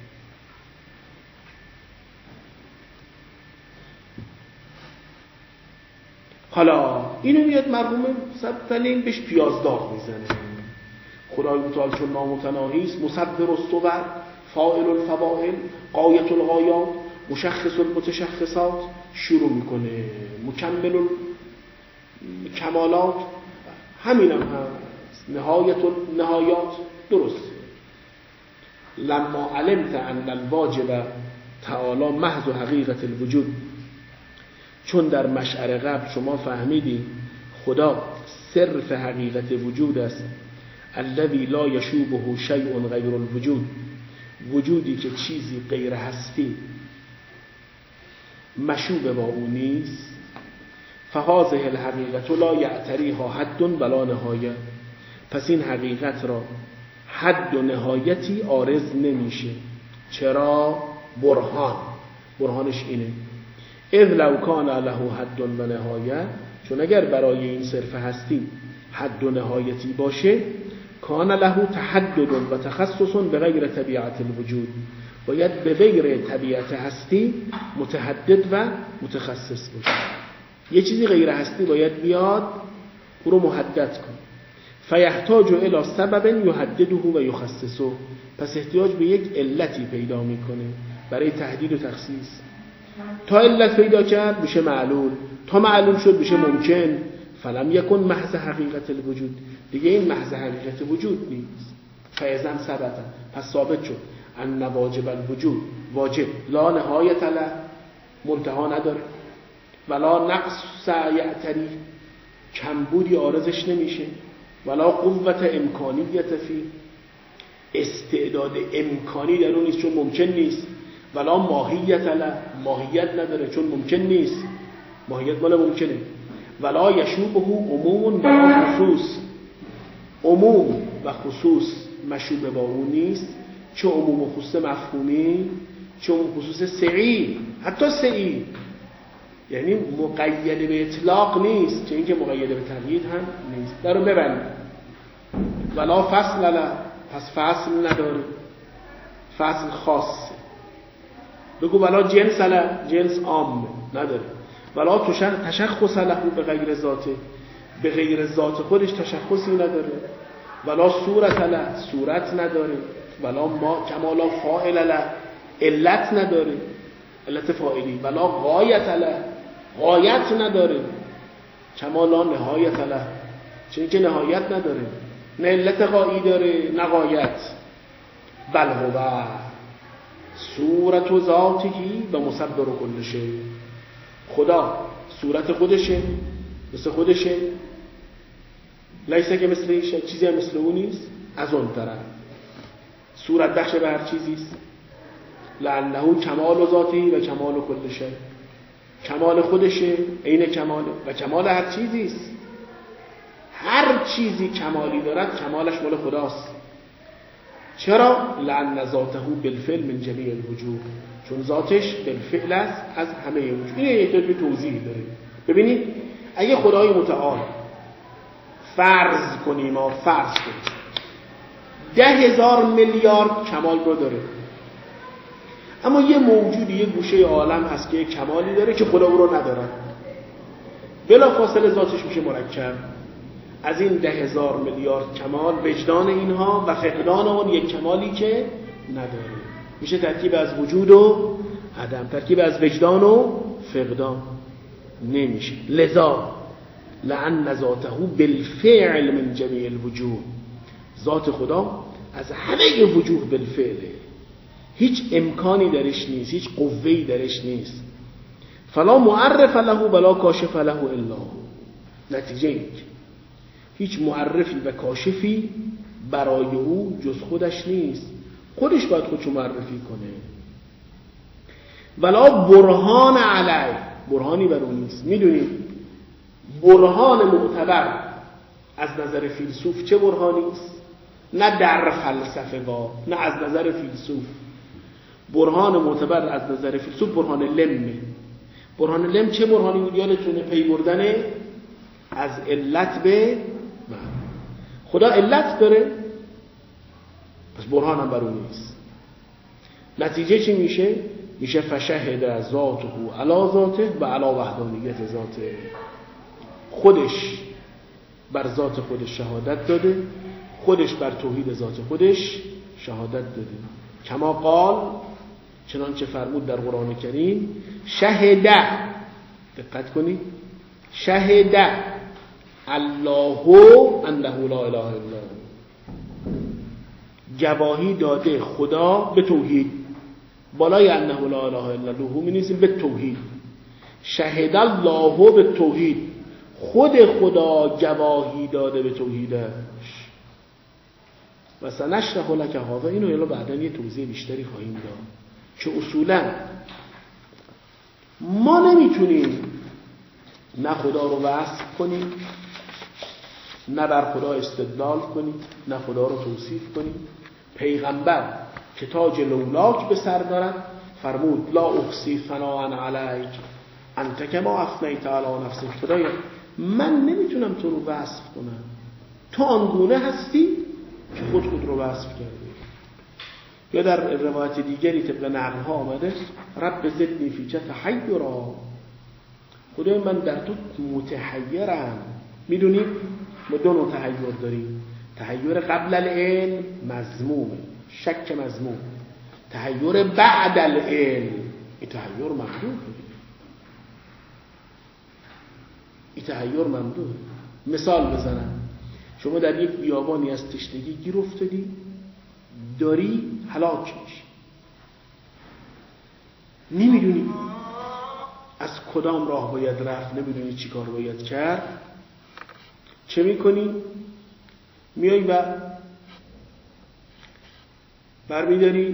حالا اینو میاد مرحوم سبتلین بهش پیازداغ میزنه. خدای متعال چون نامتناهی است، مصدر الصور، فاعل الفواعل، غایت الغایات، مشخص المتشخصات، شروع میکنه مکمل الکمالات، همینم هم هست نهایت النهایات. درست. لما علمت ان الواجب تعالی محض حقیقت الوجود، چون در مشعر قبل شما فهمیدی خدا صرف حقیقت وجود است، الذی لا یشوبه شیء غیر الوجود، وجودی که چیزی غیر هستی مشوب با او نیست. فهذه الحقیقت لا یعتریها حد ولا نهایه، پس این حقیقت را حد و نهایتی عارض نمیشه. چرا؟ برهان، برهانش اینه اذ لو کان له حد و نهایه، چون اگر برای این صرف هستی حد و نهایتی باشه، کان له تحدد و تخصص به غیر طبیعت الوجود، باید به غیر طبیعت هستی متحدد و متخصص باشه. یه چیزی غیر هستی باید بیاد او رو محدد کن. فیحتاج الی سبب یحدده و یخصصه، پس احتیاج به یک علتی پیدا میکنه برای تحدید و تخصیص. تا علت پیدا کرد میشه معلول، تا معلول شد میشه ممکن. فلم یکن محض حقیقت الوجود، دیگه این محض حقیقت وجود نیست. فاذا ثبت، پس ثابت شد ان واجب الوجود، واجب لا نهایت له، منتها نداره. ولا نقص یعتری، کمبودی عارضش نمیشه، ولا قوت امکانیت فی، استعداد امکانی در اون نیست چون ممکن نیست، ولا ماهیت له، ماهیت نداره چون ممکن نیست، ماهیت مال ممکنه، ولا یشوبه عموم ولا خصوص، عموم و خصوص مشوب با اون نیست، چه عموم و خصوص مفهومی، چه عموم و خصوص سعی، حتی سعی یعنی مقید به اطلاق نیست، چه اینکه مقید به تقیید هم نیست. در رو ببند. ولا فصل له، پس فصل نداره، فصل خاصه. بگو ولا جنس له، جنس عام نداره. ولا تشخص له به غیر ذاته، به غیر ذات خودش تشخصی نداره. ولا صورت له، صورت نداره. ولا ما کمالا فاعل له، علت نداره، علت فاعلی. ولا غایت له، غایت نداره. کمالا نهایت له، چون که نهایت نداره، نه علت غایی داره نه غایت. بل هو صورت و ذاتی و مصبر کل شی، خدا صورت خودشه، مثل خودشه، لیسه که مثل ایشه، چیزی هم مثل اون نیست. از اون طرف صورت بخش به هر چیزیست، لعنه کمال و ذاتی و کمال و کل شی، کمال خودشه، عین کماله و کمال هر چیزیست. هر چیزی کمالی دارد کمالش مال خداست. چرا؟ لأن ذاته بالفعل من جمیع الوجوه، چون ذاتش بالفعل است از همه وجوه. این یک توضیح داره. ببینید اگه خدای متعال فرض کنیم ما فرض کنیم ده هزار میلیارد کمال رو داره، اما یه موجودی یه گوشه عالم هست که یه کمالی داره که خدا او رو نداره، بلا فاصله ذاتش میشه مرکب. از این ده هزار میلیارد کمال وجدان اینها و فقدان اون یک کمالی که نداره، میشه ترکیب از وجود و عدم، ترکیب از وجدان و فقدان نمیشه. لذا لأن ذاته بالفعل من جمیع الوجوه، ذات خدا از همه وجوه بالفعله، هیچ امکانی درش نیست، هیچ قوه‌ای درش نیست. فلا معرف له ولا کاشف له الا هو، نتیجه این هیچ معرفی و کاشفی برای او جز خودش نیست، خودش باید خودشو معرفی کنه. ولا برهان علی، برهانی بر او نیست. میدونید برهان معتبر از نظر فیلسوف چه برهانی است؟ نه در فلسفه وا، نه از نظر فیلسوف. برهان معتبر از نظر فیلسوف برهان لمه. برهان لم چه برهانی بود؟ یادتونه پی بردن از علت به خدا. علت داره پس برهان هم بر اون نیست. نتیجه چی میشه؟ میشه فشهد ذاته علی ذاته و علی وحدانیت ذاته، خودش بر ذات خودش شهادت داده، خودش بر توحید ذات خودش شهادت داده. کما قال، چنانچه فرمود در قرآن کریم، شهده، دقت کنید، شهده الله انه لا اله الا هو، گواهی داده خدا به توحید، بالای انه لا اله الا هو می نیستیم، به توحید. شهد الله به توحید، خود خدا گواهی داده به توحیدش. و سنشرح لک هذا، اینو یلا بعدا یه توضیح بیشتری خواهیم داد که اصولا ما نمیتونیم نه خدا رو وصف کنیم، نه بر خدا استدلال کنیم، نه خدا رو توصیف کنیم. پیغمبر که تاج لولاک به سر دارد فرمود لا احصی ثناء علیک انت کما اثنیت علی نفسک، خدایا من نمیتونم تو رو وصف کنم، تو آنگونه هستی که خود خود رو وصف کردی. یا در روایت دیگری طبق نقل ها آمده رب زدنی فی چه تحیرا، خدای من در تو متحیرم. میدونید ما دو نوع تحیر داریم، تحیر قبل العلم مذمومه، شک مذموم، تحیر بعد العلم این تحیر ممدوحه، این تحیر ممدوحه. مثال بزنم، شما در یک بیابانی از تشنگی گیر افتادی، داری هلاک میشی، نمیدونی از کدام راه باید رفت، نمیدونی چی کار باید کرد، چه میکنی؟ میای و برمیداری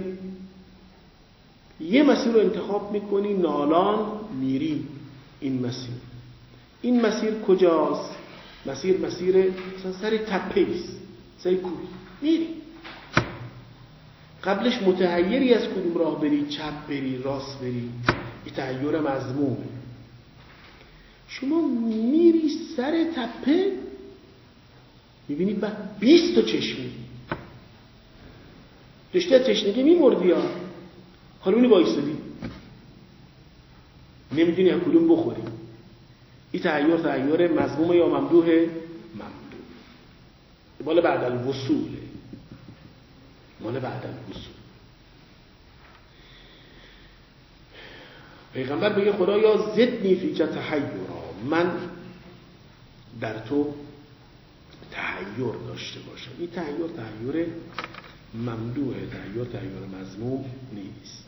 یه مسیر رو انتخاب میکنی، نالان میری این مسیر. این مسیر کجاست؟ مسیر مسیر مثلا سر تپه است، سر کوه میری. قبلش متحیری از کدوم راه بری، چپ بری، راست بری، این تحیر مذمومه. شما میری سر تپه میبینی بعد بیست تا چشمی داشته تشنگی میمردی ها، حالا اونی بایستدی نمیدونی از کدوم بخوری. این تحیر تحیر مذمومه یا ممدوحه؟ ممدوح. مال بعد الوصوله، مال بعد الوصول. پیغمبر بگه خدایا زدنی فیک تحیرا، من در تو تحیر داشته باشم. این تحیر تحیر ممدوحه، تحیر تحیر مذموم نیست.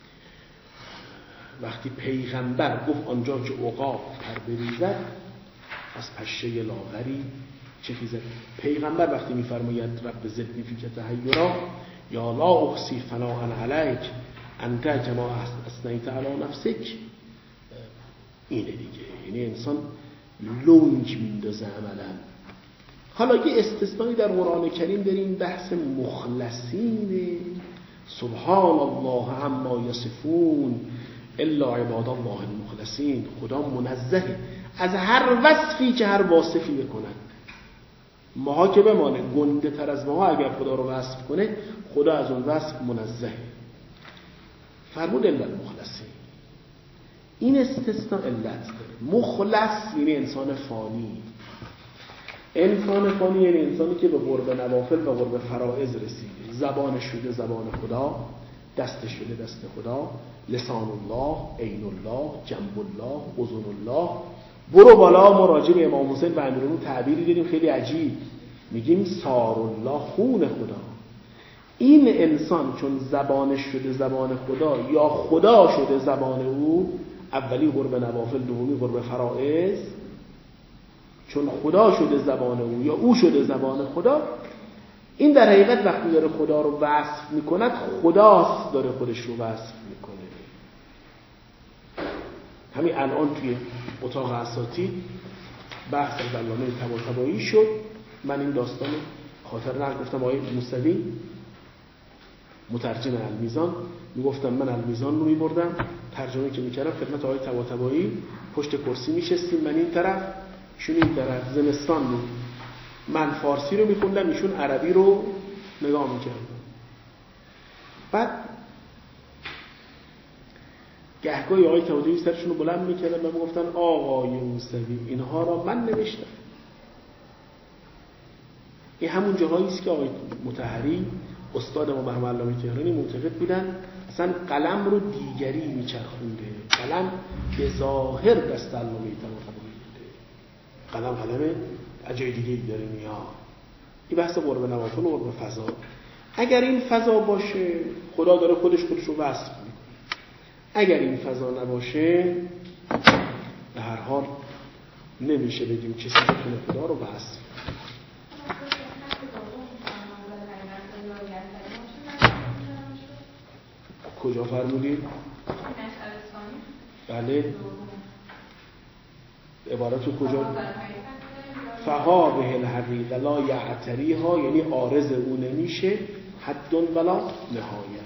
وقتی پیغمبر گفت آنجا که عقاب پر بریزد از پشه لاغری چه خیزد. پیغمبر وقتی میفرماید رب زدنی فیک تحیرا یا لا احصی ثناء علیک انت کما اثنیت علی نفسک، اینه دیگه. یعنی انسان لنگ میندازه عملا. حالا یه استثنایی در قرآن کریم داریم، بحث مخلصین. سبحان الله عما یصفون الا عباد الله المخلصین. خدا منزهه از هر وصفی که هر واصفی بکند. ماها که بمانه گنده تر از ماها اگر خدا رو وصف کنه، خدا از اون وصف منزهه. فرمود الا المخلصین. این استثناء علت داره. مخلص یعنی انسان فانی. انسان فانی یعنی انسانی که به قرب نوافل و قرب فرائض رسیده. زبانش شده زبان خدا، دستش شده دست خدا، لسان الله، عین الله، جنب الله، اذن الله. برو بالا. مراجع به امام حسین و امیرالمومنین تعبیری داریم خیلی عجیب، میگیم سار الله، خون خدا. این انسان چون زبانش شده زبان خدا یا خدا شده زبان او، اولی قرب نوافل، دومی قرب فرائض، چون خدا شده زبان او یا او شده زبان خدا، این در حقیقت وقتی داره خدا رو وصف میکند، خداست داره خودش رو وصف میکنه. همین الان توی اتاق اساتید بحث از علامه طباطبایی شد. من این داستان خاطر نقل گفتم. آقای موسوی مترجم المیزان میگفتم من المیزان رو میبردم ترجمه که میکردم خدمت آقای طباطبایی، پشت کرسی میشستیم، من این طرف ایشون این طرف. زمستان بود، من فارسی رو میخوندم ایشون عربی رو نگاه میکردم. بعد گهگاهی آقای طباطبایی سرشون رو بلند میکردن و میگفتن آقای موسوی اینها را من نوشتم. این همون جاهایی است که آقای مطهری استاد ما مرحوم علامه تهرانی معتقد بودن اصلا قلم رو دیگری میچرخونده، قلم به ظاهر دست علامه طباطبایی بوده، قلم قلم جای دیگه داره میاد. این بحث قرب نوافل و قرب فضا. اگر این فضا باشه خدا داره خودش خودش رو وصف میکنه. اگر این فضا نباشه به هر حال نمیشه بگیم کسی بتونه خدا رو وصف. کجا فرمودید؟ بله عبارتو کجا؟ فها به الحقیقه لا یعتریها، یعنی عارض او نمیشه، حد ولا نهایه.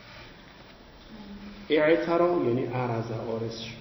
اعترا یعنی عرض عارض شد.